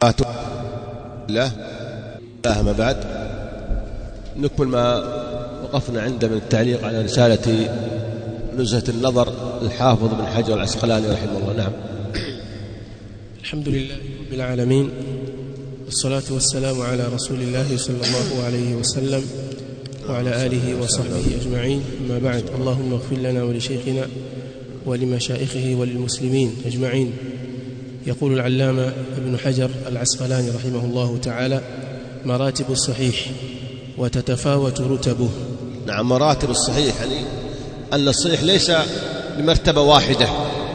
الله ما بعد نكمل ما وقفنا عنده من التعليق على رسالة نزهة النظر الحافظ بن حجر العسقلاني رحمه الله. نعم. الحمد لله رب العالمين، والصلاة والسلام على رسول الله صلى الله عليه وسلم وعلى آله وصحبه أجمعين. أما بعد، اللهم اغفر لنا ولشيخنا ولمشائخه وللمسلمين أجمعين. يقول العلامة ابن حجر العسقلاني رحمه الله تعالى: مراتب الصحيح وتتفاوت رتبه. نعم، مراتب الصحيح يعني أن الصحيح ليس بمرتبة واحدة،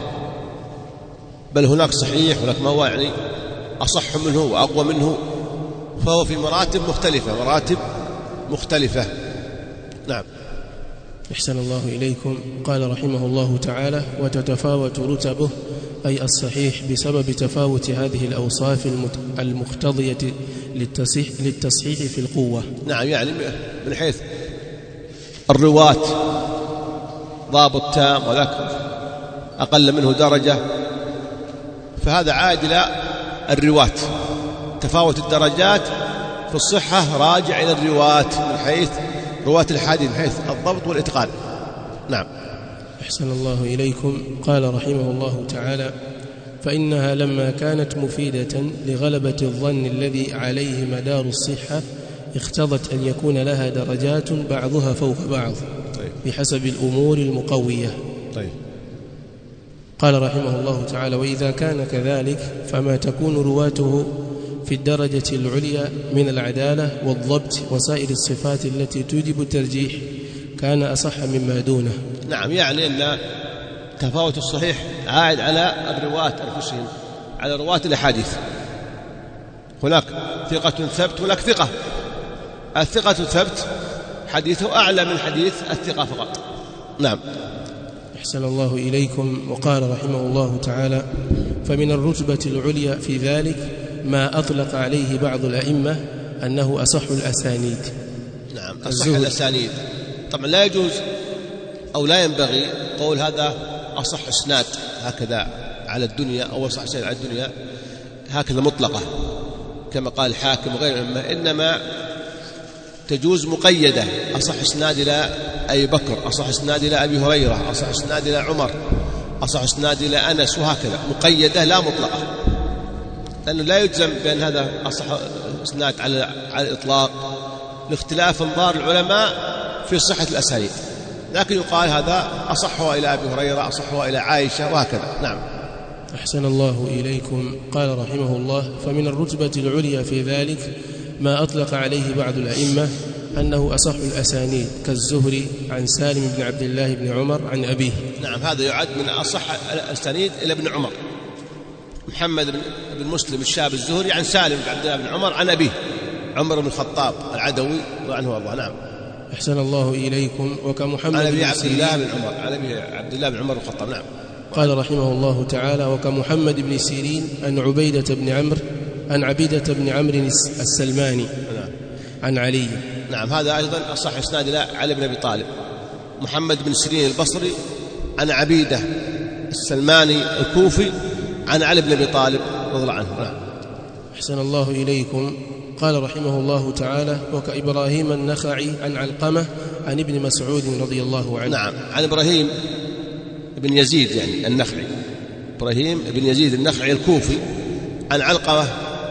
بل هناك صحيح هناك ما هو يعني أصح منه وأقوى منه، فهو في مراتب مختلفة. نعم. أحسن الله إليكم. قال رحمه الله تعالى: وتتفاوت رتبه، أي الصحيح، بسبب تفاوت هذه الأوصاف المقتضية للتصحيح في القوة. نعم، يعني من حيث الرواة ضابط تام وذاك أقل منه درجة، فهذا عائد إلى الرواة. تفاوت الدرجات في الصحة راجع إلى الرواة من حيث رواة الحديث، من حيث الضبط والإتقان. نعم. أحسن الله إليكم. قال رحمه الله تعالى: فإنها لما كانت مفيدة لغلبة الظن الذي عليه مدار الصحة، اقتضت أن يكون لها درجات بعضها فوق بعض. طيب. بحسب الأمور المقوية. طيب. قال رحمه الله تعالى: وإذا كان كذلك فما تكون رواته في الدرجة العليا من العدالة والضبط وسائر الصفات التي توجب الترجيح كان أصح مما دونه. نعم، يعني أن تفاوت الصحيح عائد على الرواة أنفسهم، على رواة الأحاديث. هناك ثقة ثبت وهناك ثقة. الثقة الثبت حديثه أعلى من حديث الثقة فقط. نعم. أحسن الله إليكم. وقال رحمه الله تعالى: فمن الرتبة العليا في ذلك ما أطلق عليه بعض الأئمة أنه أصح الأسانيد. نعم، أصح الأسانيد. طبعا لا يجوز أو لا ينبغي قول هذا أصح إسناد هكذا على الدنيا، أو أصح شيء على الدنيا هكذا مطلقة كما قال الحاكم وغيره، إنما تجوز مقيدة: أصح إسناد إلى أبي بكر، أصح إسناد إلى أبي هريرة، أصح إسناد إلى عمر، أصح إسناد إلى أنس، وهكذا مقيدة لا مطلقة، لأنه لا يجزم بأن هذا أصح إسناد على الإطلاق لاختلاف انظار العلماء في صحة الأسانيد، لكن يقال هذا أصحها إلى أبي هريرة، أصحها إلى عائشة، وهكذا. نعم. أحسن الله إليكم. قال رحمه الله: فمن الرتبة العليا في ذلك ما أطلق عليه بعض الأئمة أنه أصح الأسانيد، كالزهري عن سالم بن عبد الله بن عمر عن أبيه. نعم، هذا يعد من أصح الأسانيد إلى ابن عمر. محمد بن مسلم الشاب الزهري عن سالم بن عبد الله بن عمر عن أبيه عمر بن الخطاب العدوي عنه وارضاه. نعم. أحسن الله إليكم. وكمحمد عن أبي عبد الله بن عمر، عن أبي عبد الله بن عمر الخطاب. نعم. قال رحمه الله تعالى: وكمحمد بن سيرين عن عبيدة بن عمرو عن عبيدة بن عمرو السلماني عن علي. نعم، هذا أيضا أصح إسناد إلى علي بن أبي طالب. محمد بن سيرين البصري عن عبيدة السلماني الكوفي عن علي بن أبي طالب رضي الله عنه. نعم. أحسن الله إليكم. قال رحمه الله تعالى: وكإبراهيم النخعي عن علقمة عن ابن مسعود رضي الله عنه. نعم، عن إبراهيم بن يزيد يعني النخعي، إبراهيم بن يزيد النخعي الكوفي عن علقمة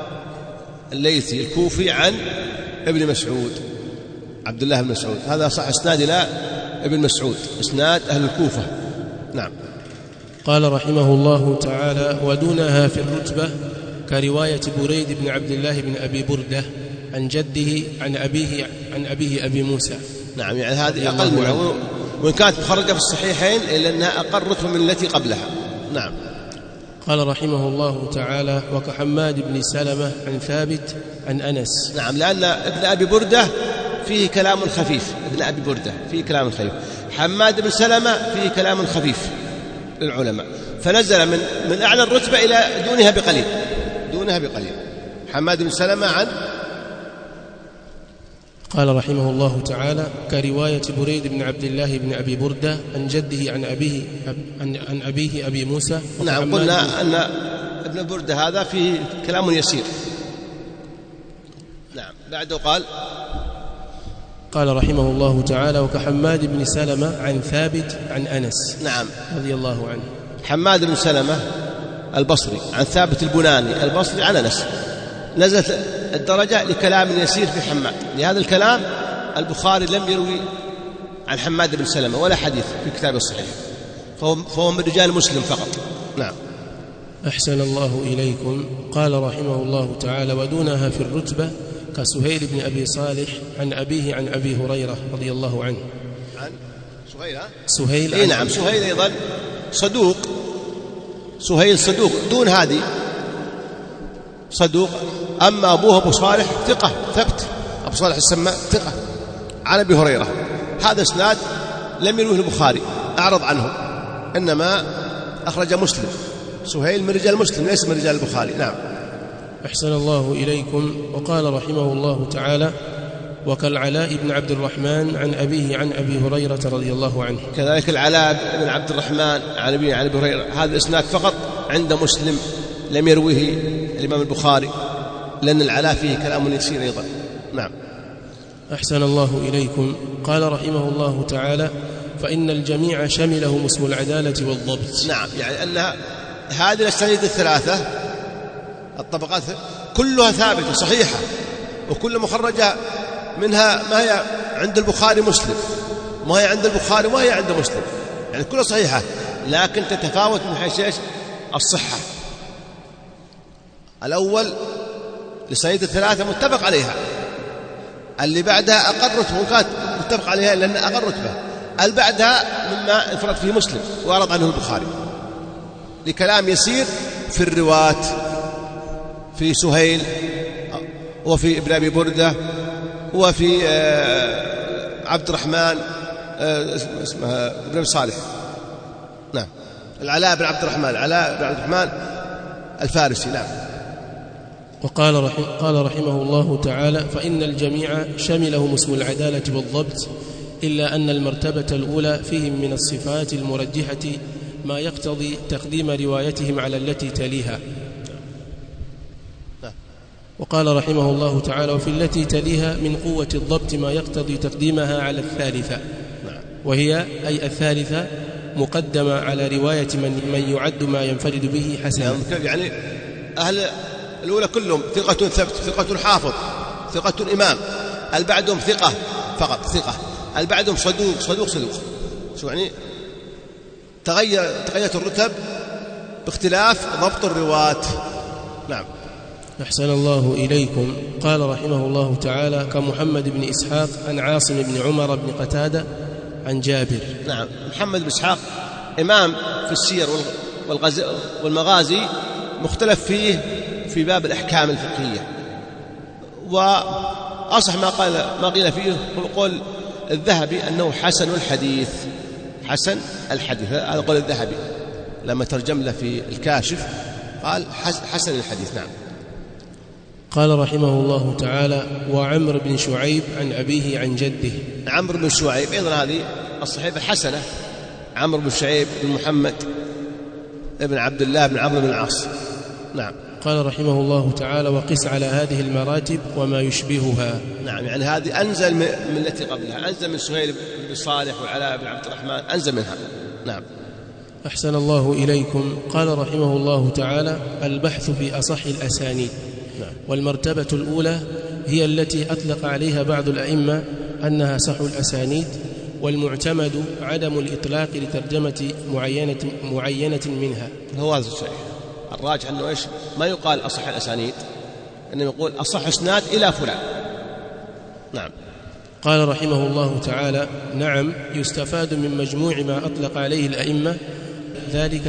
الليثي الكوفي عن ابن مسعود عبد الله بن مسعود. هذا صح إسناد إلى ابن مسعود، إسناد أهل الكوفة. نعم. قال رحمه الله تعالى: ودونها في الرتبة كرواية بريد بن عبد الله بن أبي بردة عن جده عن أبيه أبي موسى. نعم، يعني هذه أقل منها، وإن كانت مخرجة في الصحيحين إلا أنها أقل رتبة من التي قبلها. نعم. قال رحمه الله تعالى: وكحماد بن سلمة عن ثابت عن أنس. نعم، لأن ابن أبي بردة فيه كلام خفيف، ابن أبي بردة فيه كلام خفيف، حماد بن سلمة فيه كلام خفيف للعلماء، فنزل من أعلى الرتبة إلى دونها بقليل. حماد بن سلمة عن. قال رحمه الله تعالى: كرواية بريد بن عبد الله بن أبي بردة عن جده عن أبيه أبي موسى. نعم، قلنا أن ابن بردة هذا فيه كلام يسير، بعده قال رحمه الله تعالى: وكحماد بن سلمة عن ثابت عن أنس. نعم، رضي الله عنه. حماد بن سلمة البصري عن ثابت البناني البصري عن أنس. نزلت الدرجة لكلام يسير في حماد، لهذا الكلام البخاري لم يروي عن حماد بن سلمة ولا حديث في كتابه الصحيح، فهو من رجال مسلم فقط. نعم. أحسن الله إليكم. قال رحمه الله تعالى: ودونها في الرتبة كسهيل بن أبي صالح عن أبيه عن أبي هريرة رضي الله عنه. عن سهيل. إيه نعم، سهيل أيضا صدوق، سهيل صدوق، دون هذه صدوق. أما أبوه أبو صالح ثقة ثبت، أبو صالح السماء ثقة عن أبي هريرة. هذا إسناد لم يروه البخاري، أعرض عنه، إنما أخرج مسلم. سهيل من رجال مسلم ليس من رجال البخاري. نعم. أحسن الله إليكم. وقال رحمه الله تعالى: وكالعلاء بن عبد الرحمن عن أبيه عن أبي هريرة رضي الله عنه. كذلك العلاء بن عبد الرحمن عن أبيه عن أبي هريرة، هذا الإسناد فقط عند مسلم، لم يرويه الإمام البخاري، لأن العلاء فيه كلام يسير أيضا. نعم. أحسن الله إليكم. قال رحمه الله تعالى: فإن الجميع شملهم اسم العدالة والضبط. نعم، يعني أن هذه الأسانيد الثلاثة الطبقات كلها ثابتة صحيحة، وكل مخرجة منها ما هي عند البخاري مسلم، ما هي عند البخاري وما هي عند مسلم، يعني كلها صحيحة، لكن تتفاوت من حيث الصحة. الأول الأسانيد الثلاثة متفق عليها، اللي بعدها أقل رتبة، وكانت متفق عليها لأن أقل رتبة، اللي بعدها مما انفرد فيه مسلم وأعرض عنه البخاري، لكلام يسير في الرواة، في سهيل وفي ابن أبي بردة وفي عبد الرحمن اسمها ابن أبي صالح. نعم، العلاء بن عبد الرحمن، علاء بن عبد الرحمن الفارسي. نعم. وقال قال رحمه الله تعالى: فإن الجميع شملهم اسم العدالة والضبط، إلا أن المرتبة الأولى فيهم من الصفات المرجحة ما يقتضي تقديم روايتهم على التي تليها. وقال رحمه الله تعالى: وفي التي تليها من قوة الضبط ما يقتضي تقديمها على الثالثة، وهي أي الثالثة مقدمة على رواية من يعد ما ينفرد به حسنا. يعني أهل الأولى كلهم ثقة ثبت، ثقة حافظ، ثقة إمام، البعدهم ثقة فقط ثقة، البعدهم صدوق صدوق صدوق. شو يعني؟ تغيرت الرتب باختلاف ضبط الرواة. نعم. أحسن الله إليكم. قال رحمه الله تعالى: كمحمد بن إسحاق عن عاصم بن عمر بن قتادة عن جابر. نعم، محمد بن إسحاق إمام في السير والمغازي، مختلف فيه في باب الأحكام الفقهية، وأصح ما قيل فيه هو قول الذهبي أنه حسن الحديث، حسن الحديث، هذا قول الذهبي لما ترجم له في الكاشف قال حسن الحديث. نعم. قال رحمه الله تعالى: وعمر بن شعيب عن أبيه عن جده. عمرو بن شعيب أيضا هذه الصحيفة حسنة، عمرو بن شعيب بن محمد ابن عبد الله بن عمرو بن العاص. نعم. قال رحمه الله تعالى: وقس على هذه المراتب وما يشبهها. نعم، يعني هذه أنزل من التي قبلها، أنزل من سهيل بن صالح وعلاء بن عبد الرحمن، أنزل منها. نعم. أحسن الله إليكم. قال رحمه الله تعالى: البحث في أصح الأسانيد. والمرتبة الأولى هي التي أطلق عليها بعض الأئمة أنها صح الأسانيد، والمعتمد عدم الإطلاق لترجمة معينة منها. هو هذا الشيء الراجح، أنه إيش ما يقال أصح الأسانيد، إنه يقول أصح إسناد إلى فلان. نعم. قال رحمه الله تعالى: نعم، يستفاد من مجموع ما أطلق عليه الأئمة ذلك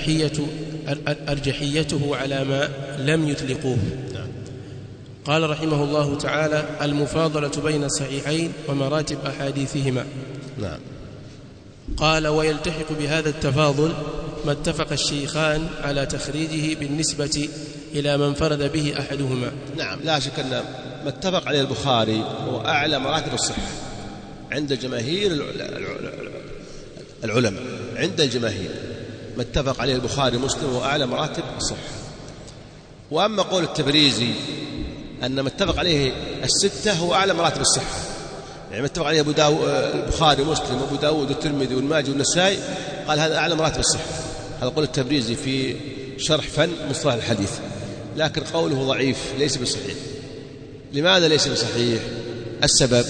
أرجحيته على ما لم يطلقوه. قال رحمه الله تعالى: المفاضلة بين الصحيحين ومراتب أحاديثهما. نعم. قال: ويلتحق بهذا التفاضل ما اتفق الشيخان على تخريجه بالنسبة إلى من فرد به أحدهما. نعم، لا شك أن ما اتفق عليه البخاري هو أعلى مراتب الصحة عند جماهير العلماء، عند الجماهير ما اتفق عليه البخاري مسلم هو أعلى مراتب الصحة. وأما قول التبريزي أن ما اتفق عليه الستة هو أعلى مراتب الصحة. يعني ما اتفق عليه البخاري ومسلم وأبو داود والترمذي والماجي والنسائي قال هذا أعلى مراتب الصحة. هذا قول التبريزي في شرح فن مصطلح الحديث، لكن قوله ضعيف ليس بصحيح. لماذا ليس بصحيح؟ السبب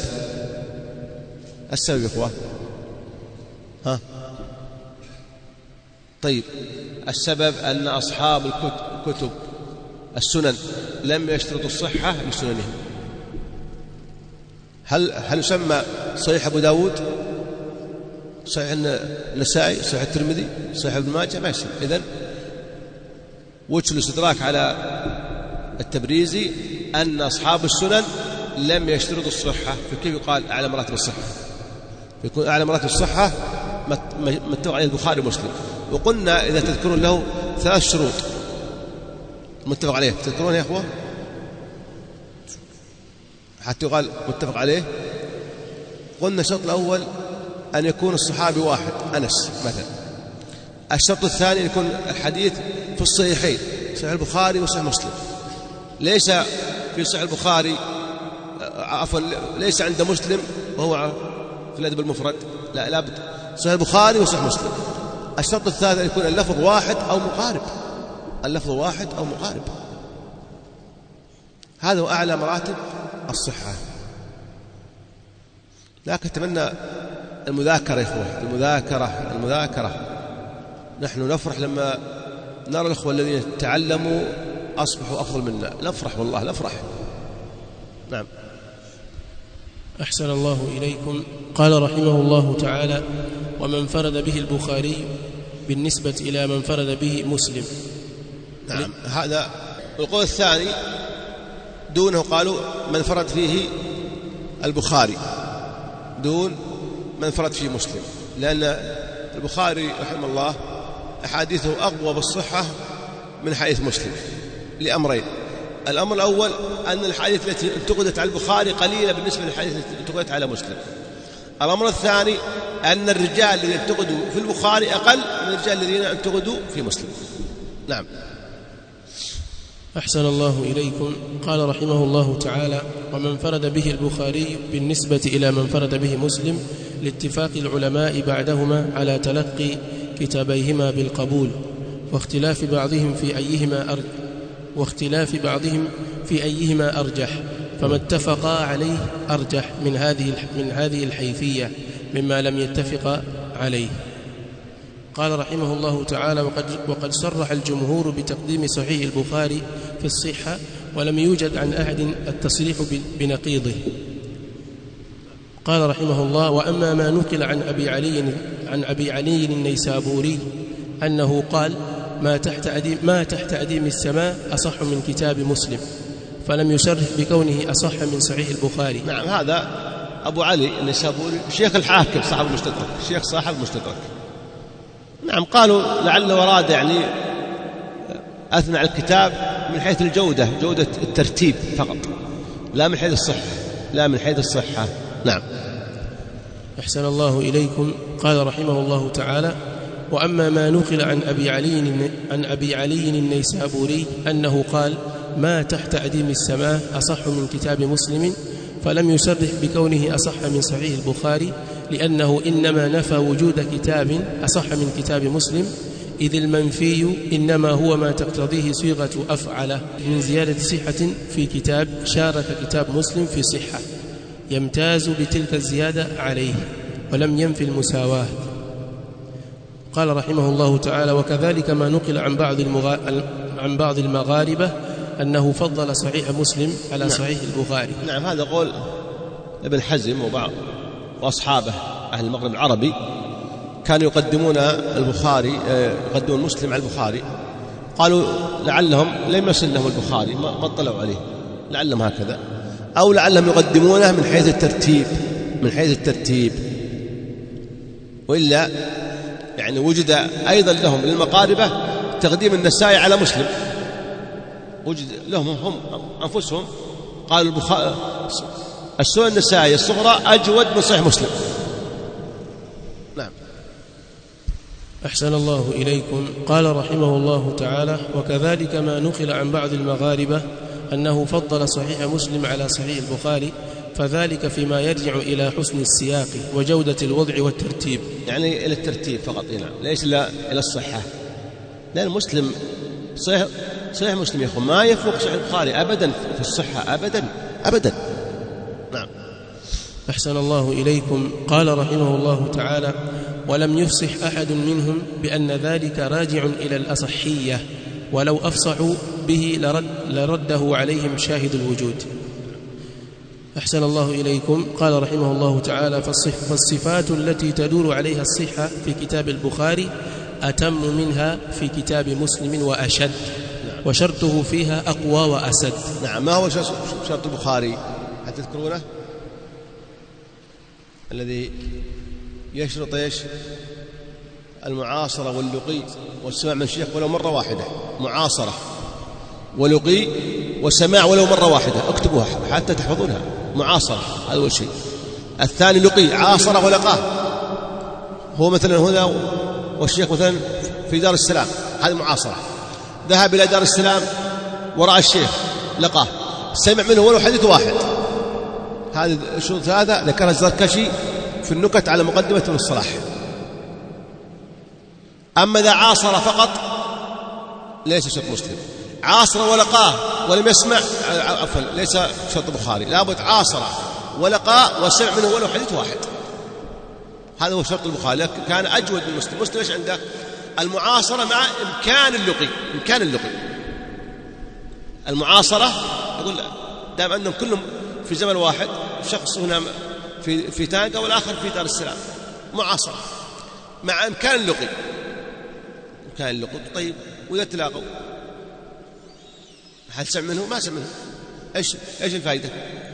يا إخوة طيب السبب أن أصحاب الكتب السنن لم يشترطوا الصحة لسننهم. هل يسمى صحيح أبو داود صحيح النسائي صحيح الترمذي صحيح ابن ماجه؟ ما يصير. إذن وجه الاستدراك على التبريزي أن أصحاب السنن لم يشترطوا الصحة، فكيف يقال أعلى مراتب الصحة؟ يكون أعلى مراتب الصحة ما اتفق عليه البخاري ومسلم. وقلنا إذا تذكرون له 3 شروط متفق عليه، تذكرون يا أخوة حتى يقال متفق عليه؟ قلنا الشرط الأول أن يكون الصحابي واحد أنس مثلا. الشرط الثاني أن يكون الحديث في الصحيحين صحيح البخاري وصحيح مسلم. ليس في صحيح البخاري عفوا ليس عند مسلم وهو في الأدب المفرد، لا لابد صحيح البخاري وصحيح مسلم. الشرط الثالث أن يكون اللفظ واحد أو مقارب، اللفظ واحد أو مقارب. هذا هو أعلى مراتب الصحة. لكن أتمنى المذاكرة يا إخوة، المذاكرة. نحن نفرح لما نرى الأخوة الذين تعلموا أصبحوا أفضل منا، نفرح والله نفرح. نعم. أحسن الله إليكم. قال رحمه الله تعالى: ومن فرد به البخاري بالنسبة إلى من فرد به مسلم. نعم، هذا القول الثاني دونه قالوا من فرد فيه البخاري دون من فرد فيه مسلم، لأن البخاري رحمه الله أحاديثه أقوى بالصحة من حديث مسلم لأمرين. الأمر الأول أن الحديث التي انتقدت على البخاري قليلة بالنسبة للحديث التي انتقدت على مسلم. الأمر الثاني أن الرجال الذين انتقدوا في البخاري أقل من الرجال الذين انتقدوا في مسلم. نعم. أحسن الله إليكم. قال رحمه الله تعالى: ومن فرد به البخاري بالنسبة إلى من فرد به مسلم لاتفاق العلماء بعدهما على تلقي كتابيهما بالقبول واختلاف بعضهم في أيهما أرجح، فما اتفقا عليه أرجح من هذه الحيثية مما لم يتفق عليه. قال رحمه الله تعالى: وقد صرح الجمهور بتقديم صحيح البخاري في الصحة، ولم يوجد عن أحد التصريح بنقيضه. قال رحمه الله: وأما ما نقل عن أبي علي النيسابوري أنه قال: ما تحت أديم السماء أصح من كتاب مسلم، فلم يصرح بكونه أصح من صحيح البخاري. نعم، هذا أبو علي النيسابوري شيخ الحاكم صاحب المستدرك، شيخ صاحب المستدرك. نعم، قالوا لعل وراد يعني أثنى على الكتاب من حيث الجودة، جودة الترتيب فقط، لا من حيث الصحة. نعم. أحسن الله إليكم. قال رحمه الله تعالى: وأما ما نقل عن أبي علي النيسابوري أنه قال: ما تحت أديم السماء أصح من كتاب مسلم، فلم يصرح بكونه أصح من صحيح البخاري، لأنه إنما نفى وجود كتاب أصح من كتاب مسلم، إذ المنفي إنما هو ما تقتضيه صيغة أفعل من زيادة صحة في كتاب شارك كتاب مسلم في صحة، يمتاز بتلك الزيادة عليه، ولم ينفي المساواة. قال رحمه الله تعالى: وكذلك ما نقل عن بعض المغاربة أنه فضل صحيح مسلم على صحيح البخاري. نعم، هذا قول ابن حزم وبعض وأصحابه أهل المغرب العربي، كانوا يقدمون يقدمون مسلم على البخاري. قالوا لعلهم لم يصل لهم البخاري، ما اطلعوا عليه، لعلهم هكذا، أو لعلهم يقدمونه من حيث الترتيب، وإلا يعني وجد أيضا لهم للمقاربة تقديم النسائي على مسلم، وجد لهم هم أنفسهم قالوا السنن النسائي الصغرى أجود من صحيح مسلم. نعم. أحسن الله إليكم. قال رحمه الله تعالى: وكذلك ما نقل عن بعض المغاربة أنه فضل صحيح مسلم على صحيح البخاري، فذلك فيما يرجع إلى حسن السياق وجودة الوضع والترتيب. يعني إلى الترتيب فقط، نعم، ليس إلى الصحة. لأن مسلم صحيح مسلم يا أخو ما يفوق صحيح البخاري أبدا في الصحة، أبدا أبدا. نعم. أحسن الله إليكم. قال رحمه الله تعالى: ولم يفصح أحد منهم بأن ذلك راجع إلى الأصحية، ولو أفصحوا به لرده عليهم شاهد الوجود. أحسن الله إليكم. قال رحمه الله تعالى: فالصفات التي تدور عليها الصحة في كتاب البخاري أتم منها في كتاب مسلم وأشد، وشرطه فيها أقوى وأسد. نعم. ما هو شرط البخاري؟ هل تذكرونه؟ الذي يشرط ايش؟ المعاصرة واللقي والسماع من الشيخ ولو مرة واحدة. معاصرة ولقي وسماع ولو مرة واحدة، اكتبوها حتى تحفظونها. معاصرة هذا أول شيء. الثاني لقي، عاصرة ولقاه. هو مثلا هنا والشيخ مثلا في دار السلام، هذه معاصرة. ذهب إلى دار السلام ورأى الشيخ لقاه، سمع منه ولو حديث واحد. هذه الشروط هذا ذكرها الزركشي في النكت على مقدمة ابن الصلاح. أما إذا عاصر فقط ليس شرط مسلم. عاصر ولقاه ولم يسمع، عفوا، ليس شرط البخاري. لابد عاصر ولقاه وسمع منه ولو حديث واحد. هذا هو شرط البخاري. كان أجود من مسلم. مسلم ايش عنده؟ المعاصرة مع إمكان اللقي. إمكان اللقي. المعاصرة يقول دام أنهم كلهم في زمن واحد، شخص هنا في تانقة والآخر في دار السلام، معاصرة مع إمكان اللقي. إمكان اللقي. طيب وإذا تلاقوا هل سمع منه؟ ما سمع منه. إيش الفائدة؟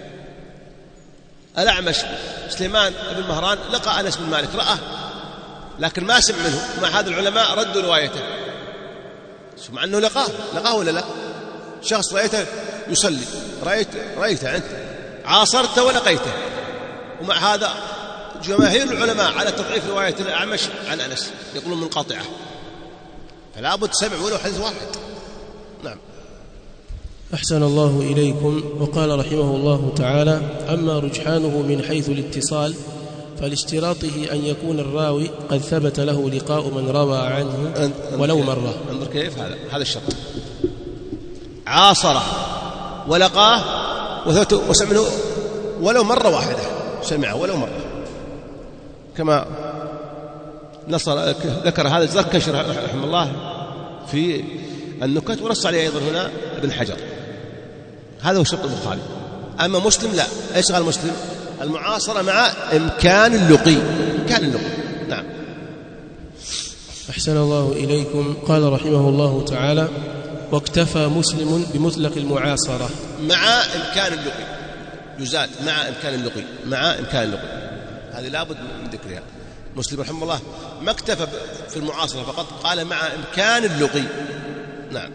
الأعمش سليمان بن مهران لقى أنس بن مالك، رآه لكن ما سمع منه. مع هذا العلماء ردوا روايته مع أنه لقاه ولا لا؟ شخص رأيته يصلي، رأيته أنت عاصرته ولقيته، ومع هذا جماهير العلماء على تضعيف رواية الأعمش عن أنس، يقولون منقطعة. فلا بد سمع ولو حديث واحد. نعم. أحسن الله إليكم. وقال رحمه الله تعالى: أما رجحانه من حيث الاتصال فلاشتراطه أن يكون الراوي قد ثبت له لقاء من روى عنه ولو مرة. انظر كيف هذا الشرط. عاصره ولقاه وسمع منه ولو مرة واحدة، سمعه ولو مرة، كما ذكر هذا الزركشي رحمه الله في النكت، ونص عليه أيضا هنا ابن حجر. هذا هو شرط البخاري. أما مسلم لا. إيش قال مسلم؟ المعاصرة مع إمكان اللقي. إمكان اللقي. نعم. أحسن الله إليكم. قال رحمه الله تعالى: واكتفى مسلم بمطلق المعاصرة مع إمكان اللقي. يزاد مع إمكان اللقي. مع إمكان اللقي هذه لابد من ذكرها. مسلم رحمه الله ما اكتفى في المعاصرة فقط، قال مع إمكان اللقي. نعم.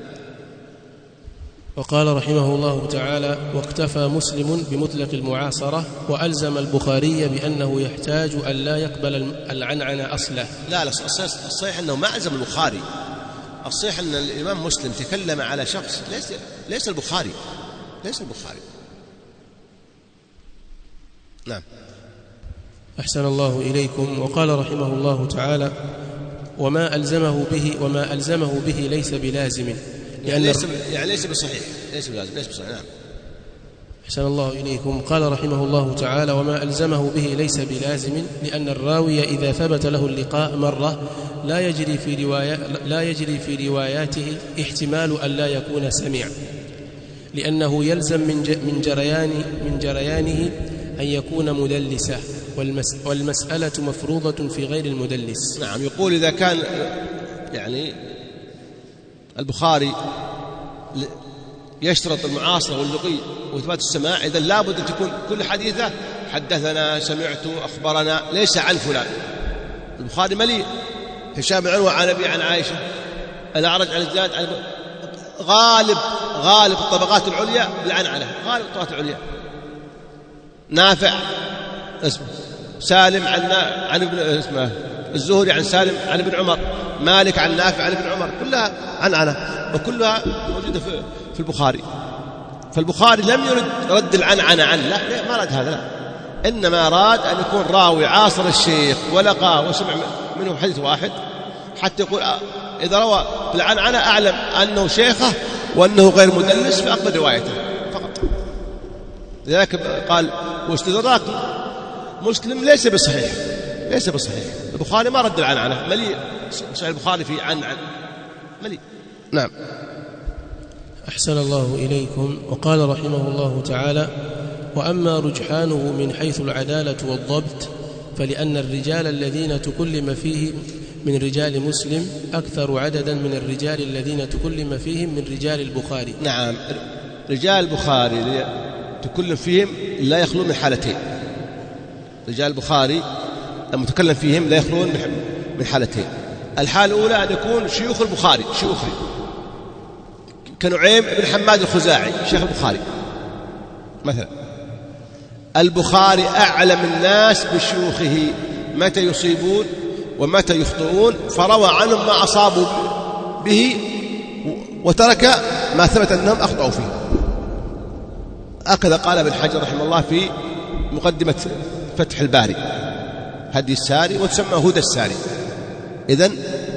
وقال رحمه الله تعالى: واكتفى مسلم بمطلق المعاصرة، وألزم البخاري بأنه يحتاج أن لا يقبل العنعنة أصله. لا الصحيح أنه ما ألزم البخاري. الصحيح أن الإمام مسلم تكلم على شخص ليس البخاري. نعم. أحسن الله إليكم. وقال رحمه الله تعالى: وما ألزمه به ليس بلازم، ليس بصحيح. ليس بلازم. نعم. أحسن الله إليكم. قال رحمه الله تعالى: وما ألزمه به ليس بلازم، لأن الراوي إذا ثبت له اللقاء مرة لا يجري في رواياته احتمال أن لا يكون سمع، لأنه يلزم من جريانه أن يكون مدلسا، والمسألة مفروضة في غير المدلس. نعم. يقول إذا كان يعني البخاري يشترط المعاصرة واللقي وإثبات السماع، إذا لابد أن تكون كل حديثة حدثنا، سمعت، أخبرنا، ليس عن فلان. البخاري مليء هشام بن عروة عن أبي عن عائشة، الأعرج عن الزاد عن غالب الطبقات العليا بالعنعنة. غالب الطبقات العليا. نافع اسمه سالم عن ابن اسمه الزهري عن سالم عن ابن عمر، مالك عن نافع عن ابن عمر، كلها عنعنة وكلها موجودة في البخاري. فالبخاري لم يرد رد العنعنة عنه، لا ما رد هذا، لا، إنما أراد أن يكون راوي عاصر الشيخ ولقاه وسمع منه حديث واحد، حتى يقول إذا روى بالعنعنة أعلم أنه شيخه وأنه غير مدلس فأقبل روايته فقط. لذلك قال واستدراك مسلم ليس بصحيح، ليس بصحيح. البخاري ما رد العنعنة، مليء صحيح البخاري في عن مليء. نعم. أحسن الله إليكم. وقال رحمه الله تعالى: وأما رجحانه من حيث العدالة والضبط فلأن الرجال الذين تكلم فيه من رجال مسلم أكثر عددا من الرجال الذين تكلم فيهم من رجال البخاري. نعم، رجال البخاري تكلم فيهم لا يخلون من حالتين. رجال البخاري المتكلم فيهم لا يخلون من حالتين. الحالة الأولى أن يكون شيوخ البخاري، شيوخه كنعيم بن حماد الخزاعي شيخ البخاري مثلا. البخاري أعلم الناس بشيوخه متى يصيبون ومتى يخطئون، فروى عنهم ما أصابوا به وترك ما ثبت أنهم أخطأوا فيه. هكذا قال ابن حجر رحمه الله في مقدمة فتح الباري، هدي الساري، وتسمى هدى الساري. إذن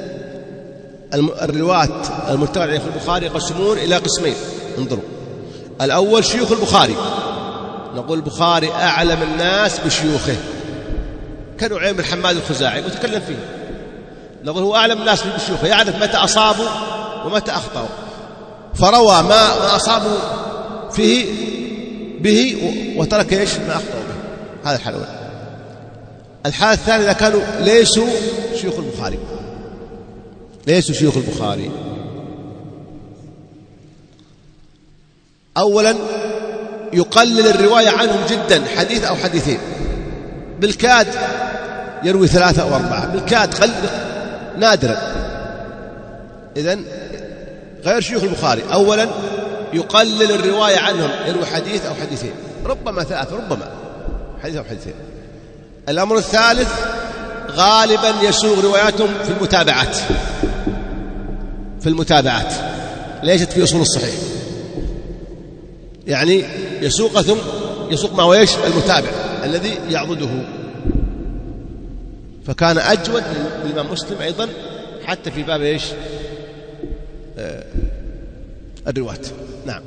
الرواة المرتفعة في البخاري يقسمون إلى قسمين، انظروا. الأول شيوخ البخاري، نقول البخاري أعلم الناس بشيوخه كنعيم بن حماد الخزاعي متكلم فيه، نقول هو أعلم الناس بشيوخه، يعرف متى أصابوا ومتى أخطأوا، فروى ما أصابوا فيه به وترك إيش ما أخطأوا به. هذا الحالة الأولى. الحالة الثانية إذا كانوا ليسوا شيوخ البخاري، ليسوا شيوخ البخاري، أولا يقلل الرواية عنهم جدا، حديث أو حديثين، بالكاد يروي 3 أو 4، بالكاد نادرا. إذن غير شيوخ البخاري أولا يقلل الرواية عنهم، يروي حديث أو حديثين، ربما 3، ربما حديث أو حديثين. الأمر الثالث غالبا يسوغ رواياتهم في المتابعات، في المتابعات ليست في أصول الصحيح، يعني يسوق ثم يسوق ما هو ايش المتابع الذي يعضده. فكان أجود للإمام مسلم أيضا حتى في باب ايش الرواة. نعم.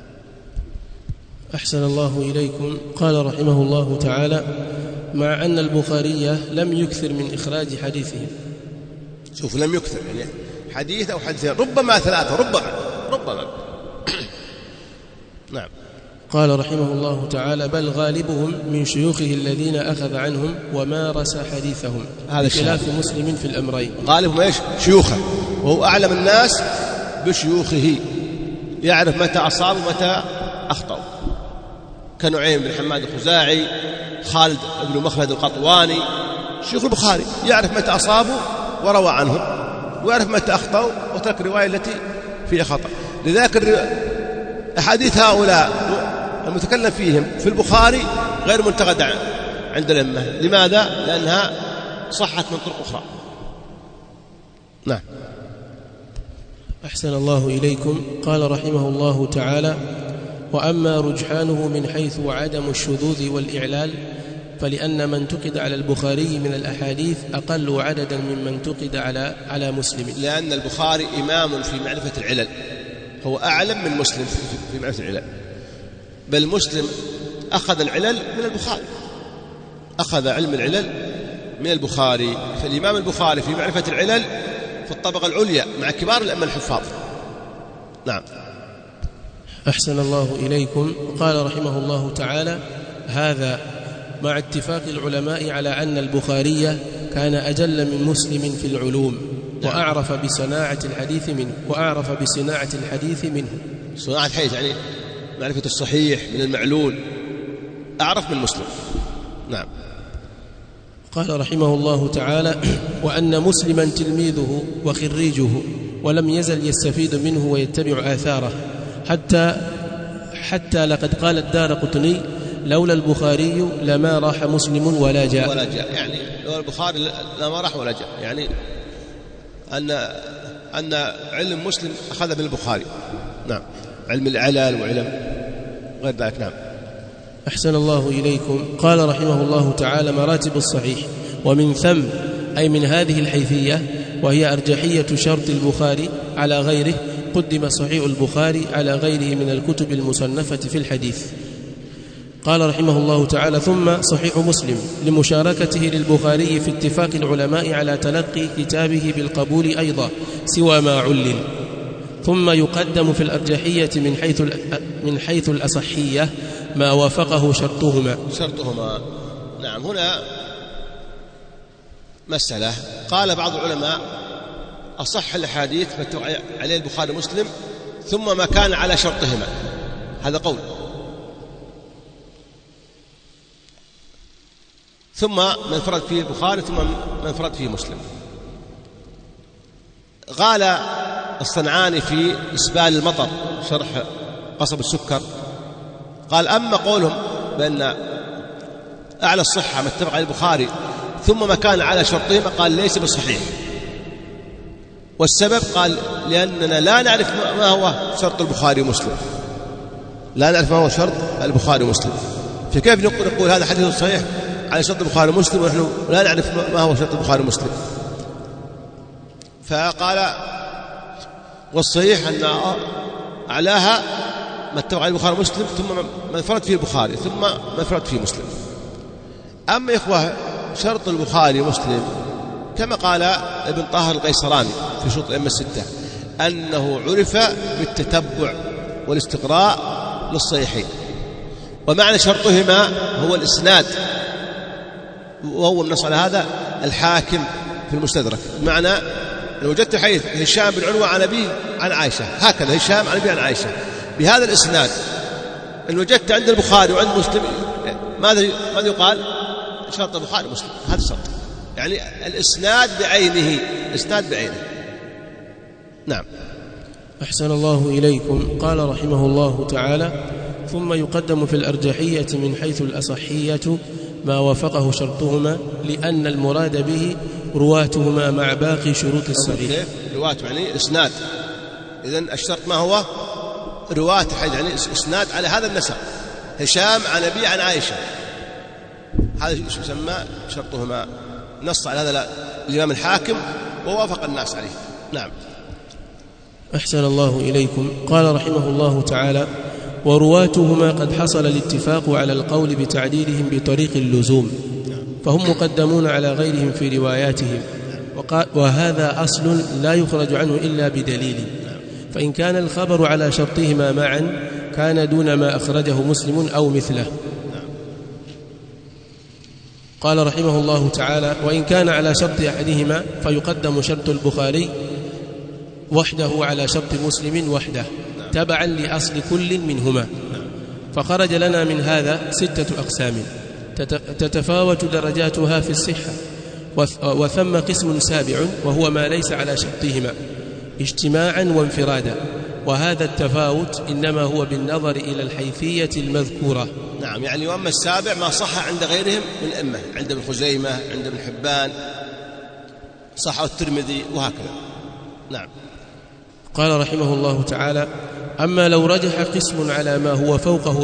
أحسن الله إليكم. قال رحمه الله تعالى: مع أن البخاري لم يكثر من إخراج حديثهم. شوف، لم يكثر يعني حديث أو حديثين، ربما 3، ربما نعم. قال رحمه الله تعالى: بل غالبهم من شيوخه الذين أخذ عنهم ومارس حديثهم، بخلاف مسلم في الأمرين. غالبهم ايش؟ شيوخه، وهو أعلم الناس بشيوخه، يعرف متى أصاب ومتى أخطأ. كنعيم بن حماد الخزاعي، خالد بن مخلد القطواني، شيوخ البخاري، يعرف متى أصابوا وروى عنهم، ويعرف متى أخطأوا وترك الرواية التي فيها خطأ. لذلك أحاديث هؤلاء المتكلم فيهم في البخاري غير منتقدة عند الأئمة. لماذا؟ لأنها صحت من طرق أخرى. نعم. أحسن الله إليكم. قال رحمه الله تعالى: وأما رجحانه من حيث عدم الشذوذ والإعلال فلأن من انتقد على البخاري من الأحاديث أقل عددا ممن انتقد على مسلم، لأن البخاري إمام في معرفة العلل، هو أعلم من مسلم في معرفة العلل، بل مسلم أخذ العلل من البخاري، أخذ علم العلل من البخاري. فالإمام البخاري في معرفة العلل في الطبقة العليا مع كبار الأئمة الحفاظ. نعم. أحسن الله إليكم. قال رحمه الله تعالى: هذا مع اتفاق العلماء على أن البخاري كان أجل من مسلم في العلوم، وأعرف بصناعة الحديث منه، صناعة الحديث يعني معرفة الصحيح من المعلول، أعرف من مسلم. نعم. قال رحمه الله تعالى: وأن مسلما تلميذه وخريجه، ولم يزل يستفيد منه ويتبع آثاره، حتى لقد قال الدارقطني: لولا البخاري لما راح مسلم ولا جاء. يعني لولا البخاري لما راح ولا جاء، يعني أن علم مسلم أخذ من البخاري. نعم، علم العلل وعلم غير ذلك. نعم. أحسن الله إليكم. قال رحمه الله تعالى: مراتب الصحيح، ومن ثم أي من هذه الحيثية وهي أرجحية شرط البخاري على غيره قدم صحيح البخاري على غيره من الكتب المصنفة في الحديث. قال رحمه الله تعالى: ثم صحيح مسلم لمشاركته للبخاري في اتفاق العلماء على تلقي كتابه بالقبول أيضا سوى ما علل. ثم يقدم في الأرجحية من حيث الأصحية ما وافقه شرطهما. نعم. هنا مسألة قال بعض العلماء: أصح الحديث متفق عليه البخاري ومسلم ثم ما كان على شرطهما. هذا قول. ثم من انفرد فيه البخاري ثم من انفرد فيه مسلم. قال الصنعاني في إسبال المطر شرح قصب السكر، قال: أما قولهم بأن أعلى الصحة ما اتفق عليه البخاري ثم ما كان على شرطهما، قال ليس بالصحيح. والسبب قال: لأننا لا نعرف ما هو شرط البخاري ومسلم، لا نعرف ما هو شرط البخاري ومسلم، فكيف نقول هذا حديث صحيح على شرط البخاري ومسلم ونحن لا نعرف ما هو شرط البخاري ومسلم؟ فقال: والصحيح أن أعلاها ما اتفق عليه البخاري ومسلم ثم ما انفرد فيه البخاري ثم ما انفرد فيه مسلم. أما إخوة شرط البخاري ومسلم كما قال ابن طاهر القيسراني في شروط الأئمة الستة أنه عرف بالتتبع والاستقراء للصحيحين، ومعنى شرطهما هو الإسناد، وهو النص على هذا الحاكم في المستدرك. بمعنى لو وجدت حديث هشام بن عروة عن أبيه عن عائشة، هكذا هشام عن أبيه عن عائشة بهذا الإسناد، إن وجدت عند البخاري وعند مسلم ماذا يقال؟ شرط البخاري ومسلم. هذا شرط، يعني الإسناد بعينه، الإسناد بعينه. نعم. أحسن الله إليكم. قال رحمه الله تعالى: ثم يقدم في الأرجحية من حيث الأصحية ما وافقه شرطهما، لأن المراد به رواتهما مع باقي شروط الصحيح. رواة يعني إسناد، إذن الشرط ما هو؟ رواة حيث يعني إسناد على هذا النسق، هشام عن أبي عن عائشة، هذا يسمى شرطهما. نص على هذا الإمام الحاكم ووافق الناس عليه. نعم. أحسن الله إليكم. قال رحمه الله تعالى: ورواتهما قد حصل الاتفاق على القول بتعديلهم بطريق اللزوم، فهم مقدمون على غيرهم في رواياتهم، وهذا أصل لا يخرج عنه إلا بدليل، فإن كان الخبر على شرطهما معا كان دون ما أخرجه مسلم أو مثله. قال رحمه الله تعالى: وإن كان على شرط أحدهما فيقدم شرط البخاري وحده على شرط مسلم وحده تبعا لأصل كل منهما. فخرج لنا من هذا 6 أقسام تتفاوت درجاتها في الصحة، وثم قسم سابع وهو ما ليس على شرطهما اجتماعا وانفرادا، وهذا التفاوت إنما هو بالنظر إلى الحيثية المذكورة. نعم. يعني وأما السابع ما صح عند غيرهم من الأئمة، عند ابن خزيمة، عند ابن حبان، صحه الترمذي وهكذا. نعم. قال رحمه الله تعالى: أما لو رجح قسم على ما هو فوقه